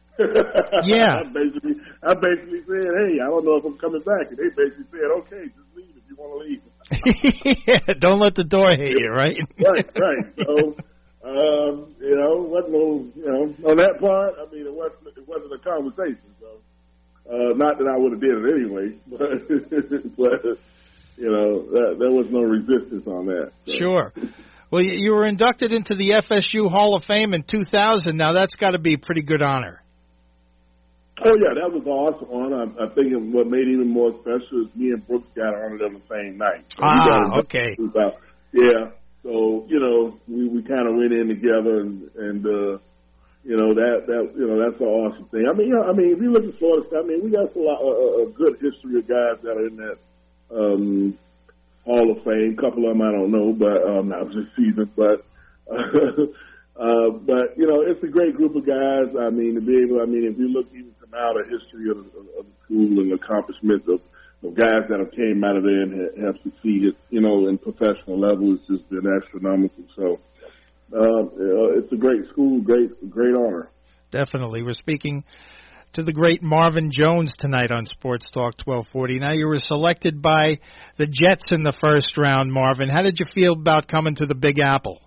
Yeah. I basically, I basically said, hey, I don't know if I'm coming back. And they basically said, okay, just leave if you want to leave. Yeah, don't let the door hit you, right? Right, right. So, um, you know, wasn't no, you know, on that part, I mean, it wasn't, it wasn't a conversation. So, uh, not that I would have did it anyway, but, but you know, that, there was no resistance on that. So. Sure. Well, you were inducted into the F S U Hall of Fame in two thousand. Now, that's got to be a pretty good honor. Oh, yeah, that was an awesome honor. I, I think what made it even more special is me and Brooks got honored on the same night. So ah, okay. About, yeah. So, you know, we, we kind of went in together, and, and uh, you know, that, that, you know, that's an awesome thing. I mean, you know, I mean, if you look at Florida State, I mean, we got a, lot, a, a good history of guys that are in that um, Hall of Fame. A couple of them I don't know, but um, not this season, but. Uh, Uh, but, you know, it's a great group of guys. I mean, to be able, I mean, if you look even to now, the history of, of, of the school and the accomplishments of, of guys that have came out of there and have, have succeeded, you know, in professional level, it's just been astronomical. So, uh, it's a great school, great, great honor. Definitely. We're speaking to the great Marvin Jones tonight on Sports Talk twelve forty. Now, you were selected by the Jets in the first round, Marvin. How did you feel about coming to the Big Apple?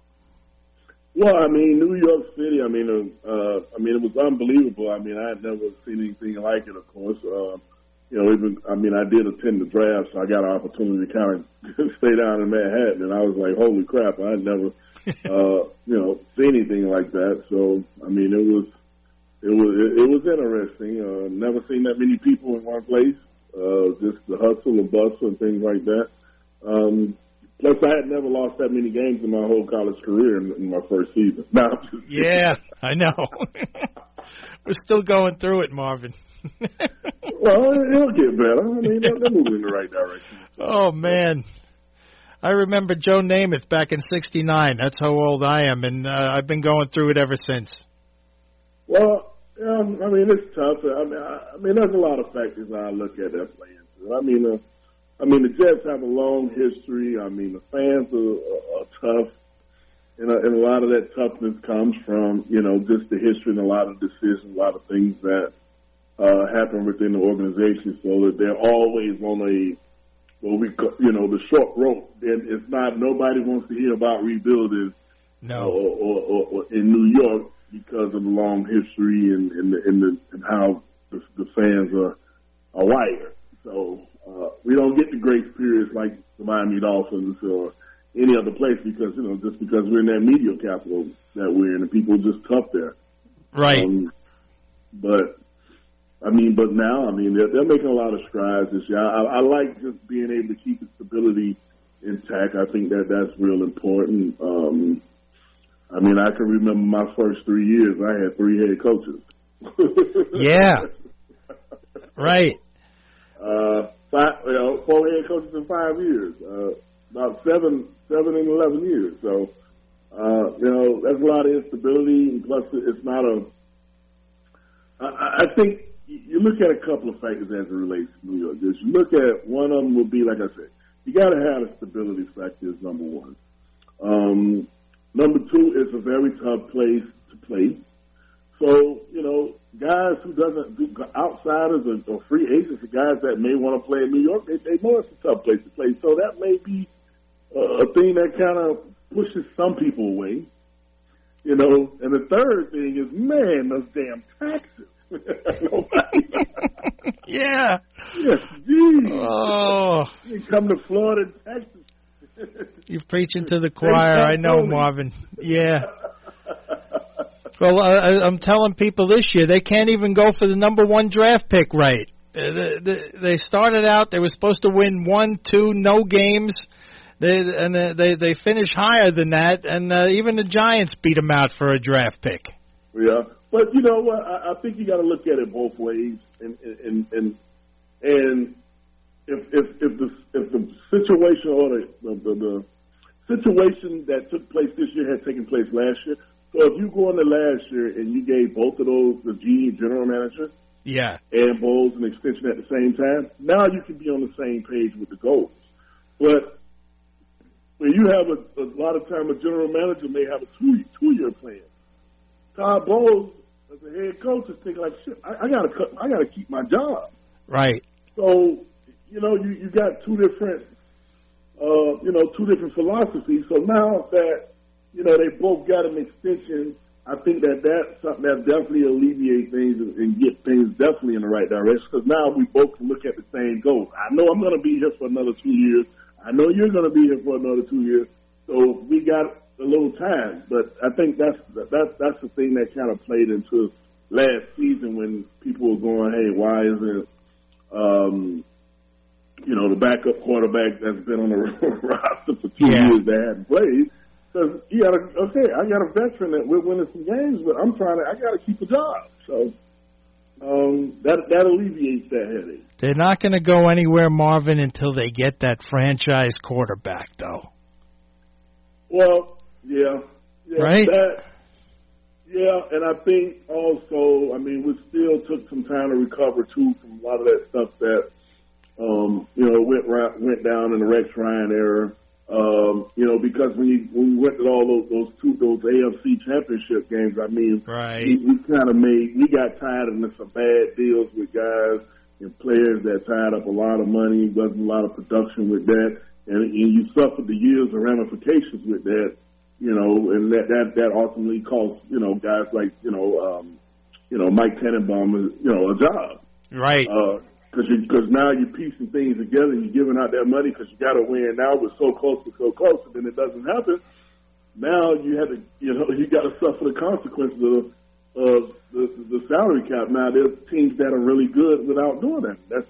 Well, I mean, New York City, I mean, uh, I mean, it was unbelievable. I mean, I had never seen anything like it, of course. Uh, you know, even, I mean, I did attend the draft, so I got an opportunity to kind of stay down in Manhattan, and I was like, holy crap, I had never, uh, you know, seen anything like that. So, I mean, it was, it was, it was interesting. Uh, never seen that many people in one place. uh, just the hustle and bustle and things like that. Um, plus, I had never lost that many games in my whole college career in, in my first season. No, yeah, I know. We're still going through it, Marvin. Well, it'll get better. I mean, they're, they're moving in the right direction. Oh, man. I remember Joe Namath back in sixty-nine. That's how old I am, and uh, I've been going through it ever since. Well, yeah, I mean, it's tough. I mean, I, I mean, there's a lot of factors I look at that play into. I mean, uh, I mean, the Jets have a long history. I mean, the fans are, are, are tough, and, uh, and a lot of that toughness comes from, you know, just the history and a lot of decisions, a lot of things that uh, happen within the organization, so that they're always on a, well, we, you know, the short rope. And it's not, nobody wants to hear about rebuilding, no, or, or, or, or in New York because of the long history and and, the, and, the, and how the, the fans are are wired. So uh, we don't get the grace periods like the Miami Dolphins or any other place because, you know, just because we're in that media capital that we're in, and people are just tough there. Right. Um, but. I mean, but now, I mean, they're, they're making a lot of strides this year. I, I like just being able to keep the stability intact. I think that that's real important. Um, I mean, I can remember my first three years, I had three head coaches. Yeah. Right. Uh, five, you know, four head coaches in five years, uh, about seven, seven and eleven years. So, uh, you know, that's a lot of instability, and plus it's not a, I, I think, you look at a couple of factors as it relates to New York. You look at one of them would be, like I said, you got to have a stability factor is number one. Um, number two, it's a very tough place to play. So, you know, guys who doesn't do outsiders or, or free agents, the guys that may want to play in New York, they, they know it's a tough place to play. So that may be uh, a thing that kind of pushes some people away. You know, and the third thing is, man, those damn taxes. Yeah. Yes, geez. Oh. You come to Florida, Texas. You're preaching to the choir. I know, Marvin. Yeah. Well, I, I'm telling people this year they can't even go for the number one draft pick right. They, they started out, they were supposed to win one, two, no games. They and they they finish higher than that, and uh, even the Giants beat them out for a draft pick. Yeah. But you know what? I, I think you got to look at it both ways, and and and and if if if the if the situation or the the, the the situation that took place this year had taken place last year, so if you go into last year and you gave both of those the G M, general manager, yeah, and Bowles an extension at the same time, now you can be on the same page with the goals. But when you have a, a lot of time, a general manager may have a two two year plan. Todd Bowles, as a head coach, is thinking like, shit, I, I gotta cut, I gotta keep my job. Right. So, you know, you, you got two different, uh, you know, two different philosophies. So now that, you know, they both got an extension, I think that that's something that definitely alleviates things and, and get things definitely in the right direction. Because now we both can look at the same goal. I know I'm going to be here for another two years. I know you're going to be here for another two years. So we got a little time, but I think that's that's that's the thing that kind of played into last season when people were going, "Hey, why isn't um, you know the backup quarterback that's been on the roster for two yeah. years that hadn't played?" Because you got a okay, I got a veteran that we're winning some games, but I'm trying to I got to keep a job, so um, that that alleviates that headache. They're not going to go anywhere, Marvin, until they get that franchise quarterback, though. Well. Yeah, yeah, right. That, yeah, and I think also, I mean, we still took some time to recover too from a lot of that stuff that, um, you know, went went down in the Rex Ryan era. Um, you know, because when you when we went to all those those two those A F C championship games, I mean, right. we, we kind of made we got tired of some bad deals with guys and players that tied up a lot of money. Wasn't a lot of production with that, and, and you suffered the years of ramifications with that. You know, and that, that, that ultimately cost, you know, guys like, you know, um, you know, Mike Tannenbaum, you know, a job. Right. Uh, cause you, cause now you're piecing things together and you're giving out that money cause you got to win now. We're so close to so close and then it doesn't happen. Now you have to, you know, you got to suffer the consequences of, of the, the salary cap. Now there's teams that are really good without doing that. That's,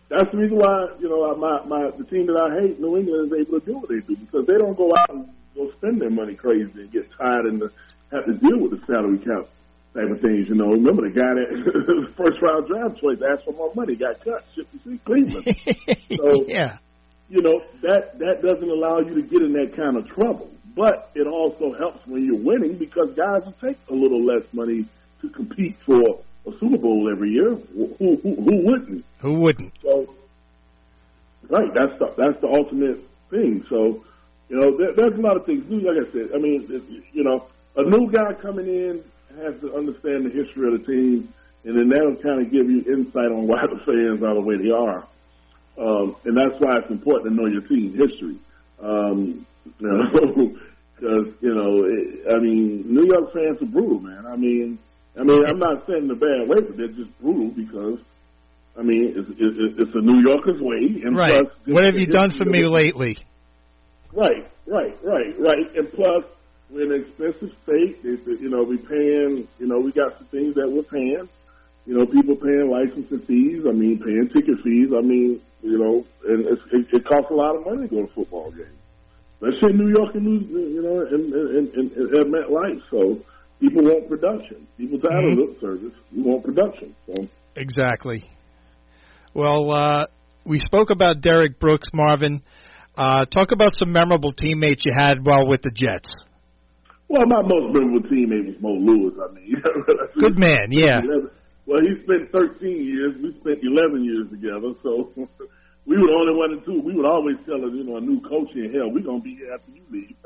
that's the reason why, you know, my, my the team that I hate, New England, is able to do what they do, because they don't go out and go spend their money crazy and get tired and have to deal with the salary cap type of things. You know, remember the guy that first round draft choice asked for more money, got cut, shipped to see Cleveland. So, yeah. you know, that that doesn't allow you to get in that kind of trouble. But it also helps when you're winning, because guys will take a little less money to compete for a Super Bowl every year. Who, who, who wouldn't? Who wouldn't? So, right, that's the, that's the ultimate thing. So, you know, there, there's a lot of things. Like I said, I mean, you know, a new guy coming in has to understand the history of the team, and then that'll kind of give you insight on why the fans are the way they are. Um, and that's why it's important to know your team history. Um, you know, because, you know, it, I mean, New York fans are brutal, man. I mean, I mean, I'm not saying in a bad way, but they're just brutal because, I mean, it's, it's, it's a New Yorker's way. And right. Plus, what have you done for me lately? Right, right, right, right. And plus, we're in an expensive state. It's, you know, we paying, you know, we got some things that we're paying. You know, people paying licensing fees. I mean, paying ticket fees. I mean, you know, and it's, it, it costs a lot of money to go to football games. Especially in New York and, you know, and, and, and, and at MetLife. So people want production. People tired mm-hmm. of lip service. You want production. So. Exactly. Well, uh, we spoke about Derek Brooks, Marvin. Uh, talk about some memorable teammates you had while with the Jets. Well, my most memorable teammate was Mo Lewis. I mean, good man, yeah. Well, he spent thirteen years. We spent eleven years together. So we were the only one and two. We would always tell us, you know, a new coach in hell, we're going to be here after you leave.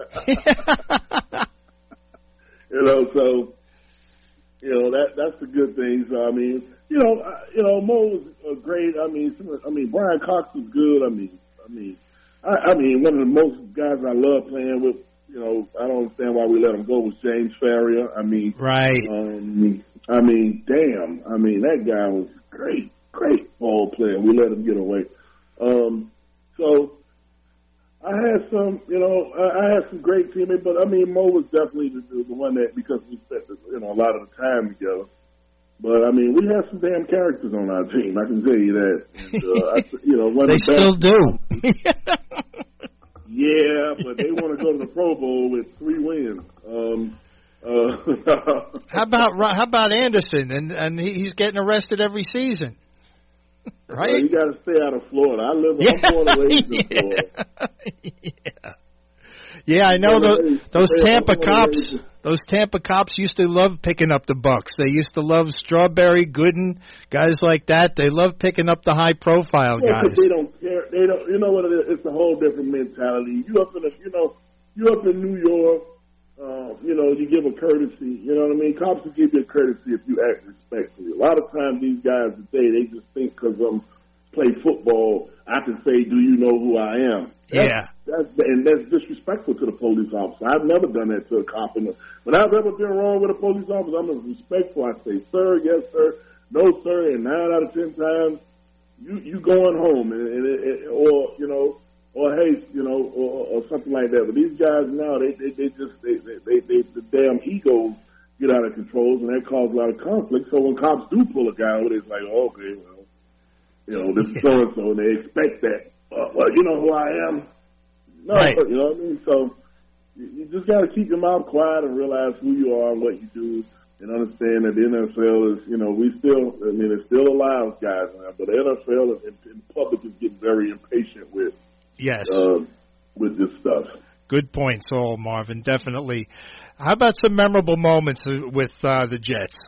You know, so, you know, that that's the good things. I mean, you know, I, you know, Mo was uh, great. I mean, some, I mean, Brian Cox was good. I mean, I mean, I, I mean, one of the most guys I love playing with, you know, I don't understand why we let him go, was James Farrior. I mean, right. Um, I mean, damn. I mean, that guy was great, great ball player. We let him get away. Um, so I had some, you know, I, I had some great teammates, but I mean, Mo was definitely the, the one that, because we spent, you know, a lot of the time together. But I mean, we had some damn characters on our team. I can tell you that. And, uh, I, you know, one they of the still best, do. Yeah, but they want to go to the Pro Bowl with three wins. Um, uh, how about how about Anderson? And and he's getting arrested every season, right? Well, you got to stay out of Florida. I live. Yeah. I'm born and raised in Florida. Yeah. Yeah, I know those, those Tampa cops. Those Tampa cops used to love picking up the bucks. They used to love Strawberry, Gooden, guys like that. They love picking up the high-profile yeah, guys. They don't care. They don't. You know what it is? It's a whole different mentality. You up in, a, you know, you up in New York. Uh, you know, you give a courtesy. You know what I mean? Cops will give you a courtesy if you act respectfully. A lot of times, these guys today, they just think because I'm play football, I can say, "Do you know who I am?" That's, yeah. That's, and that's disrespectful to the police officer. I've never done that to a cop. And when I've ever been wrong with a police officer, I'm respectful. I say, "Sir, yes, sir, no, sir," and nine out of ten times, you you going home, and, and, and or you know, or hey, you know, or, or something like that. But these guys now, they they, they just they they, they they the damn egos get out of control, and that causes a lot of conflict. So when cops do pull a guy over, it's like, oh, okay, well, you know, this is so and so, and they expect that. Uh, well, you know who I am. No, right. You know what I mean? So you, you just got to keep your mouth quiet and realize who you are and what you do, and understand that the N F L is, you know, we still, I mean, it's still alive, guys, now, but the N F L and, and the public is getting very impatient with, yes, uh, with this stuff. Good points, all, Marvin, definitely. How about some memorable moments with uh, the Jets?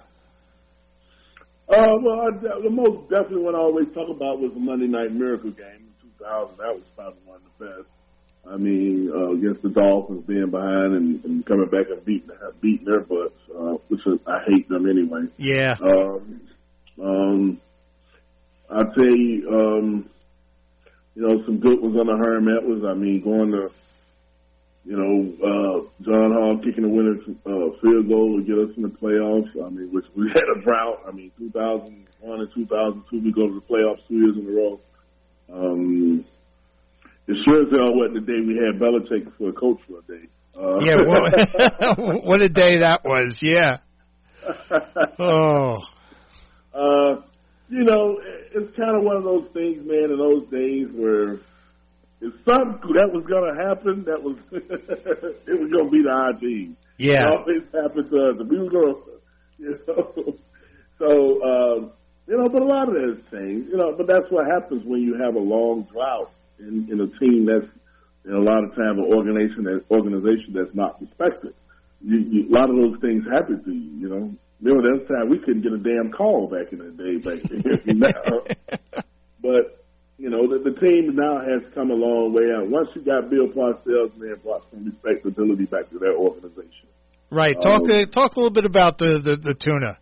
Uh, well, I, the most definitely one I always talk about was the Monday Night Miracle game in two thousand. That was probably one of the best. I mean, uh, against the Dolphins, being behind and, and coming back and beating, beating their butts, uh, which is, I hate them anyway. Yeah. Um, um, I'll tell you, um, you know, some good ones on the Herm Edwards. I mean, going to, you know, uh, John Hall kicking the winning uh, field goal to get us in the playoffs. I mean, which we had a drought. I mean, two thousand one and two thousand two, we go to the playoffs two years in a row. Um, It sure as hell wasn't the day we had Belichick for a coach for a day. Uh, yeah, what, what a day that was, yeah. Oh. Uh, you know, it's kind of one of those things, man, in those days where if something that was going to happen, that was it was going to be the our team. Yeah. It always happened to us. We were going to, you know. So, um, you know, but a lot of that has changed, you know, but that's what happens when you have a long drought in, in a team that's, you know, a lot of times an organization, that, organization that's not respected. You, you, a lot of those things happen to you, you know. Remember that time we couldn't get a damn call back in the day back then. Now, but, you know, the, the team now has come a long way out. Once you got Bill Parcells, man, brought some respectability back to their organization. Right. Talk um, uh, talk a little bit about the, the, the tuna.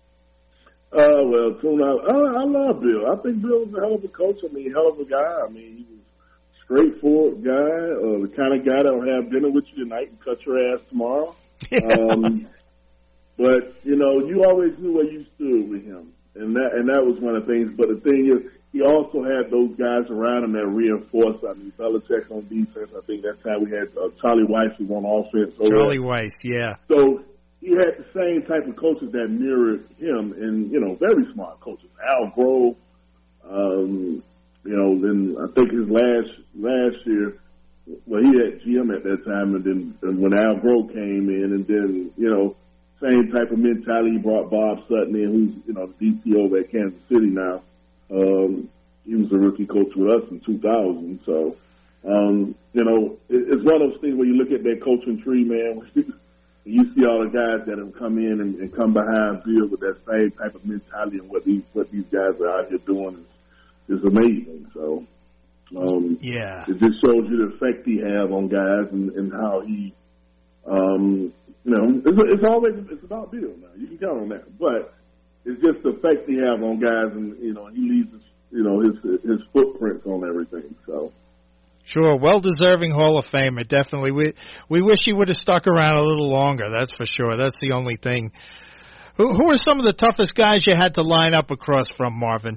Uh, well, tuna, I, I love Bill. I think Bill was a hell of a coach. I mean, hell of a guy. I mean, he was a straightforward guy, uh, the kind of guy that will have dinner with you tonight and cut your ass tomorrow. Yeah. Um, but, you know, you always knew where you stood with him. And that and that was one of the things. But the thing is, he also had those guys around him that reinforced. I mean, Belichick on defense. I think that's how we had uh, Charlie Weiss was on offense. Charlie Weiss, yeah. So he had the same type of coaches that mirrored him, and, you know, very smart coaches. Al Grove, um, you know, then I think his last last year, well, he had G M at that time, and then and when Al Grove came in, and then, you know, same type of mentality. He brought Bob Sutton in, who's, you know, the D C over at Kansas City now. Um, he was a rookie coach with us in two thousand. So, um, you know, it, it's one of those things where you look at that coaching tree, man. You see all the guys that have come in and, and come behind Bill with that same type of mentality, and what these what these guys are out here doing is, is amazing. So, um, yeah, it just shows you the effect he has on guys, and, and how he, um, you know, it's, it's always it's about Bill now. You can count on that, but it's just the effect he has on guys, and, you know, he leaves his, you know, his his footprints on everything. So. Sure, well-deserving Hall of Famer, definitely. We we wish he would have stuck around a little longer, that's for sure. That's the only thing. Who, who are some of the toughest guys you had to line up across from, Marvin?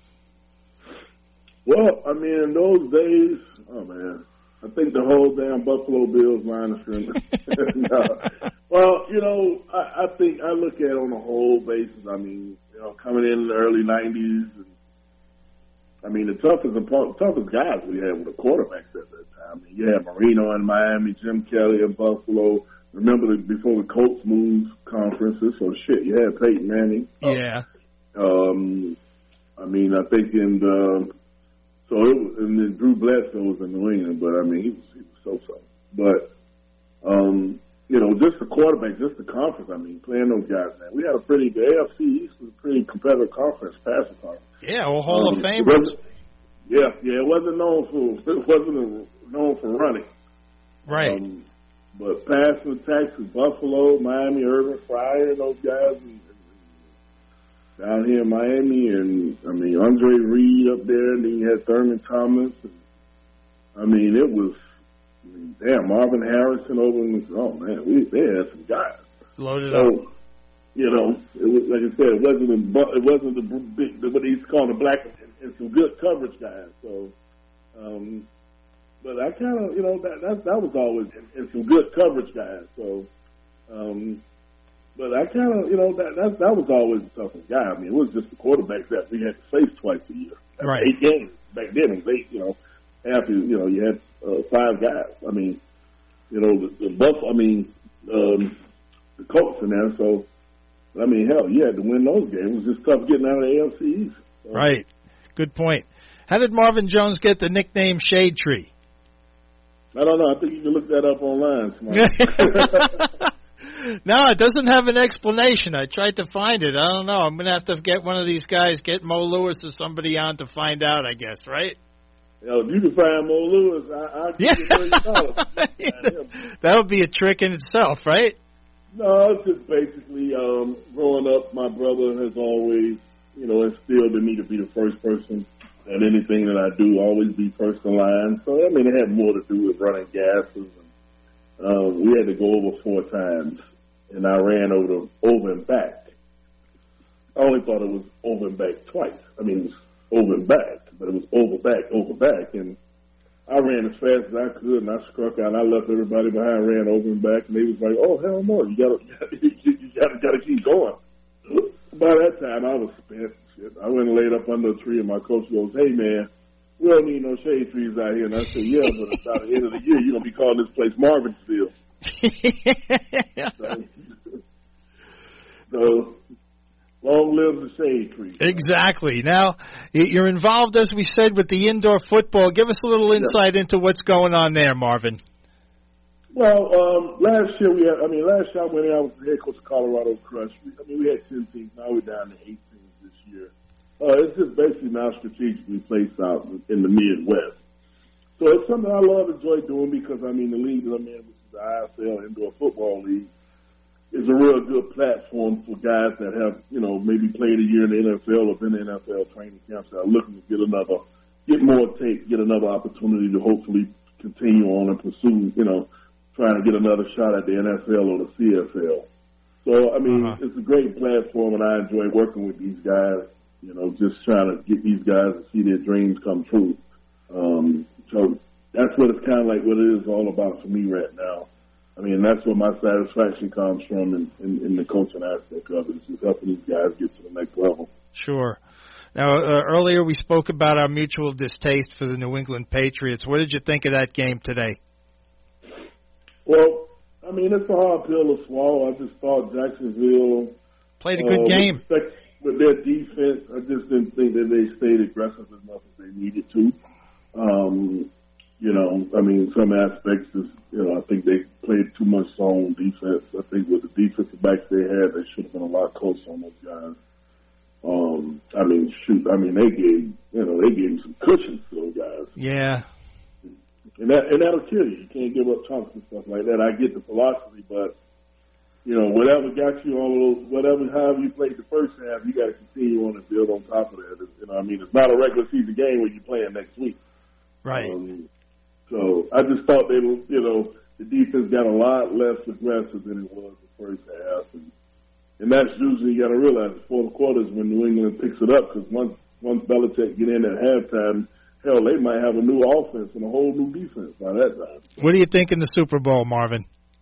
Well, I mean, in those days, oh, man, I think the whole damn Buffalo Bills line of scrimmage. No. Well, you know, I, I think I look at it on a whole basis. I mean, you know, coming in the early nineties, and I mean, the toughest toughest guys we had were the quarterbacks at that time. I mean, you had Marino in Miami, Jim Kelly in Buffalo. Remember the, before the Colts moved conferences, so shit, you had Peyton Manning. Yeah. Um, I mean, I think in the, so it was, and then Drew Bledsoe was in New England, but I mean, he was, he was so-so. But, um, you know, just the quarterback, just the conference, I mean, playing those guys, man. We had a pretty, the A F C East was a pretty competitive conference, passing conference. Yeah, well, Hall um, of Famers. Yeah, yeah, it wasn't known for, it wasn't known for running. Right. Um, but passing attacks with Buffalo, Miami, Urban Fryer, those guys, and, and down here in Miami, and, I mean, Andre Reed up there, and then you had Thurman Thomas. And, I mean, it was, I mean, damn, Marvin Harrison over in the, oh, man, we, they had some guys. Loaded so, up. You know, it was, like I said, it wasn't a, it wasn't the big, what he's calling the black and, and some good coverage guys. So, um, but I kind of, you know, that, that that was always and, and some good coverage guys. So, um, but I kind of, you know, that, that that was always the toughest guy. I mean, it was just the quarterbacks that we had to face twice a year. That's right. Eight games back then. It was eight. You know, half. You know, you had uh, five guys. I mean, you know, the, the Buff. I mean, um, the Colts in there. So. I mean, hell, you had to win those games. It was just tough getting out of the A F C East. So. Right. Good point. How did Marvin Jones get the nickname Shade Tree? I don't know. I think you can look that up online. No, it doesn't have an explanation. I tried to find it. I don't know. I'm going to have to get one of these guys, get Mo Lewis or somebody on to find out, I guess, right? You know, if you can find Mo Lewis, I, I'll give you thirty dollars. That would be a trick in itself, right? No, it's just basically um, growing up, my brother has always, you know, instilled in me to be the first person at anything that I do, always be first in line. So, I mean, it had more to do with running gases. And, um, we had to go over four times, and I ran over the, over and back. I only thought it was over and back twice. I mean, it was over and back, but it was over back, over back. And I ran as fast as I could, and I struck out. And I left everybody behind, ran over and back, and they was like, "Oh hell no, you gotta, you gotta, you gotta, gotta keep going." by that time, I was spent. Shit. I went and laid up under a tree, and my coach goes, "Hey, man, we don't need no shade trees out here." And I said, "Yeah, but by the end of the year, you're going to be calling this place Marvinsville." so, so, long live the shade tree. Exactly. Now, you're involved, as we said, with the indoor football. Give us a little insight yeah. into what's going on there, Marvin. Well, um, last year we had, I mean, last year I went out with the head coach of Colorado Crush. I mean, we had ten teams. Now we're down to eight teams this year. Uh, it's just basically now strategically placed out in the Midwest. So it's something I love, enjoy doing because, I mean, the league that I'm in, which is the I S L Indoor Football League, is a real good platform for guys that have, you know, maybe played a year in the N F L or been in N F L training camps that are looking to get another, get more tape, get another opportunity to hopefully continue on and pursue, you know, trying to get another shot at the N F L or the C F L. So, I mean, uh-huh. it's a great platform, and I enjoy working with these guys, you know, just trying to get these guys to see their dreams come true. Um, so that's what it's kind of like what it is all about for me right now. I mean, that's where my satisfaction comes from in, in, in the coaching aspect of it. It's just helping these guys get to the next level. Sure. Now, uh, earlier we spoke about our mutual distaste for the New England Patriots. What did you think of that game today? Well, I mean, it's a hard pill to swallow. I just thought Jacksonville played a good uh, game. With, with their defense, I just didn't think that they stayed aggressive enough as they needed to. Um, you know, I mean, some aspects, is, you know, I think they played too much zone defense. I think with the defensive backs they had, they should have been a lot closer on those guys. Um, I mean, shoot, I mean, they gave, you know, they gave some cushions to those guys. Yeah. And that and that'll kill you. You can't give up chunks and stuff like that. I get the philosophy, but you know, whatever got you on those, whatever however you played the first half, you got to continue on and build on top of that. You know, I mean, it's not a regular season game where you're playing next week. Right. Um, so I just thought they were, you know, the defense got a lot less aggressive than it was the first half, and and that's usually you got to realize the fourth quarter is when New England picks it up because once once Belichick get in at halftime. Hell, they might have a new offense and a whole new defense by that time. What do you think in the Super Bowl, Marvin?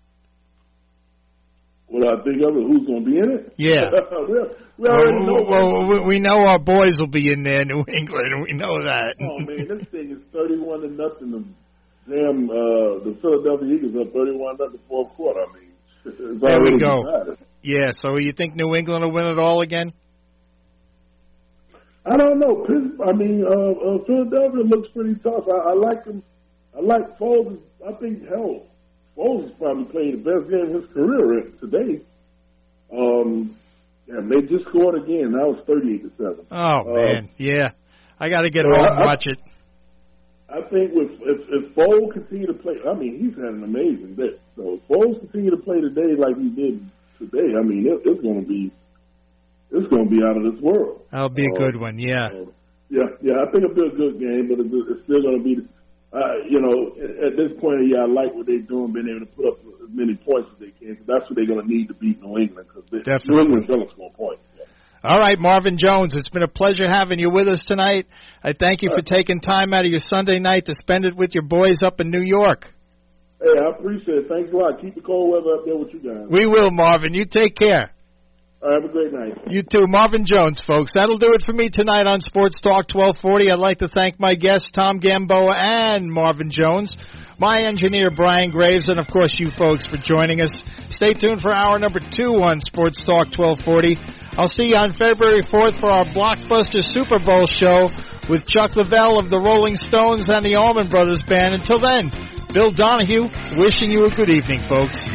What do I think of it? Who's going to be in it? Yeah. we, we already well, know. Well, we know our boys will be in there, New England. We know that. Oh, man, this thing is thirty-one to nothing. The damn, uh, the Philadelphia Eagles are thirty-one nothing fourth quarter. I mean, it's there we go. Decided. Yeah, so you think New England will win it all again? I don't know. I mean, uh, uh, Philadelphia looks pretty tough. I, I like them. I like Foles. I think, hell, Foles is probably playing the best game of his career today. Um, and they just scored again. That was thirty-eight to seven. Oh, uh, man. Yeah. I got to get so home I, and watch it. I think with, if, if Foles continue to play, I mean, he's had an amazing day. So if Foles continue to play today like he did today, I mean, it, it's going to be It's going to be out of this world. That'll be a uh, good one, yeah. Uh, yeah, yeah, I think it'll be a good game, but it's, it's still going to be, uh, you know, at, at this point, yeah, I like what they're doing, being able to put up as many points as they can, because that's what they're going to need to beat New England, because New England's going to score points. Yeah. All right, Marvin Jones, it's been a pleasure having you with us tonight. I thank you for taking time out of your Sunday night to spend it with your boys up in New York. Hey, I appreciate it. Thanks a lot. Keep the cold weather up there with you guys. We will, Marvin. You take care. All right, have a great night. You too. Marvin Jones, folks. That'll do it for me tonight on Sports Talk twelve forty. I'd like to thank my guests, Tom Gamboa and Marvin Jones, my engineer, Brian Graves, and, of course, you folks for joining us. Stay tuned for hour number two on Sports Talk twelve forty. I'll see you on February fourth for our blockbuster Super Bowl show with Chuck Lavelle of the Rolling Stones and the Allman Brothers Band. Until then, Bill Donahue wishing you a good evening, folks.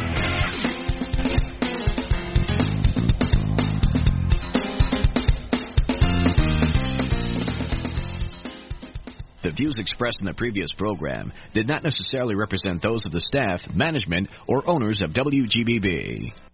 The views expressed in the previous program did not necessarily represent those of the staff, management, or owners of W G B B.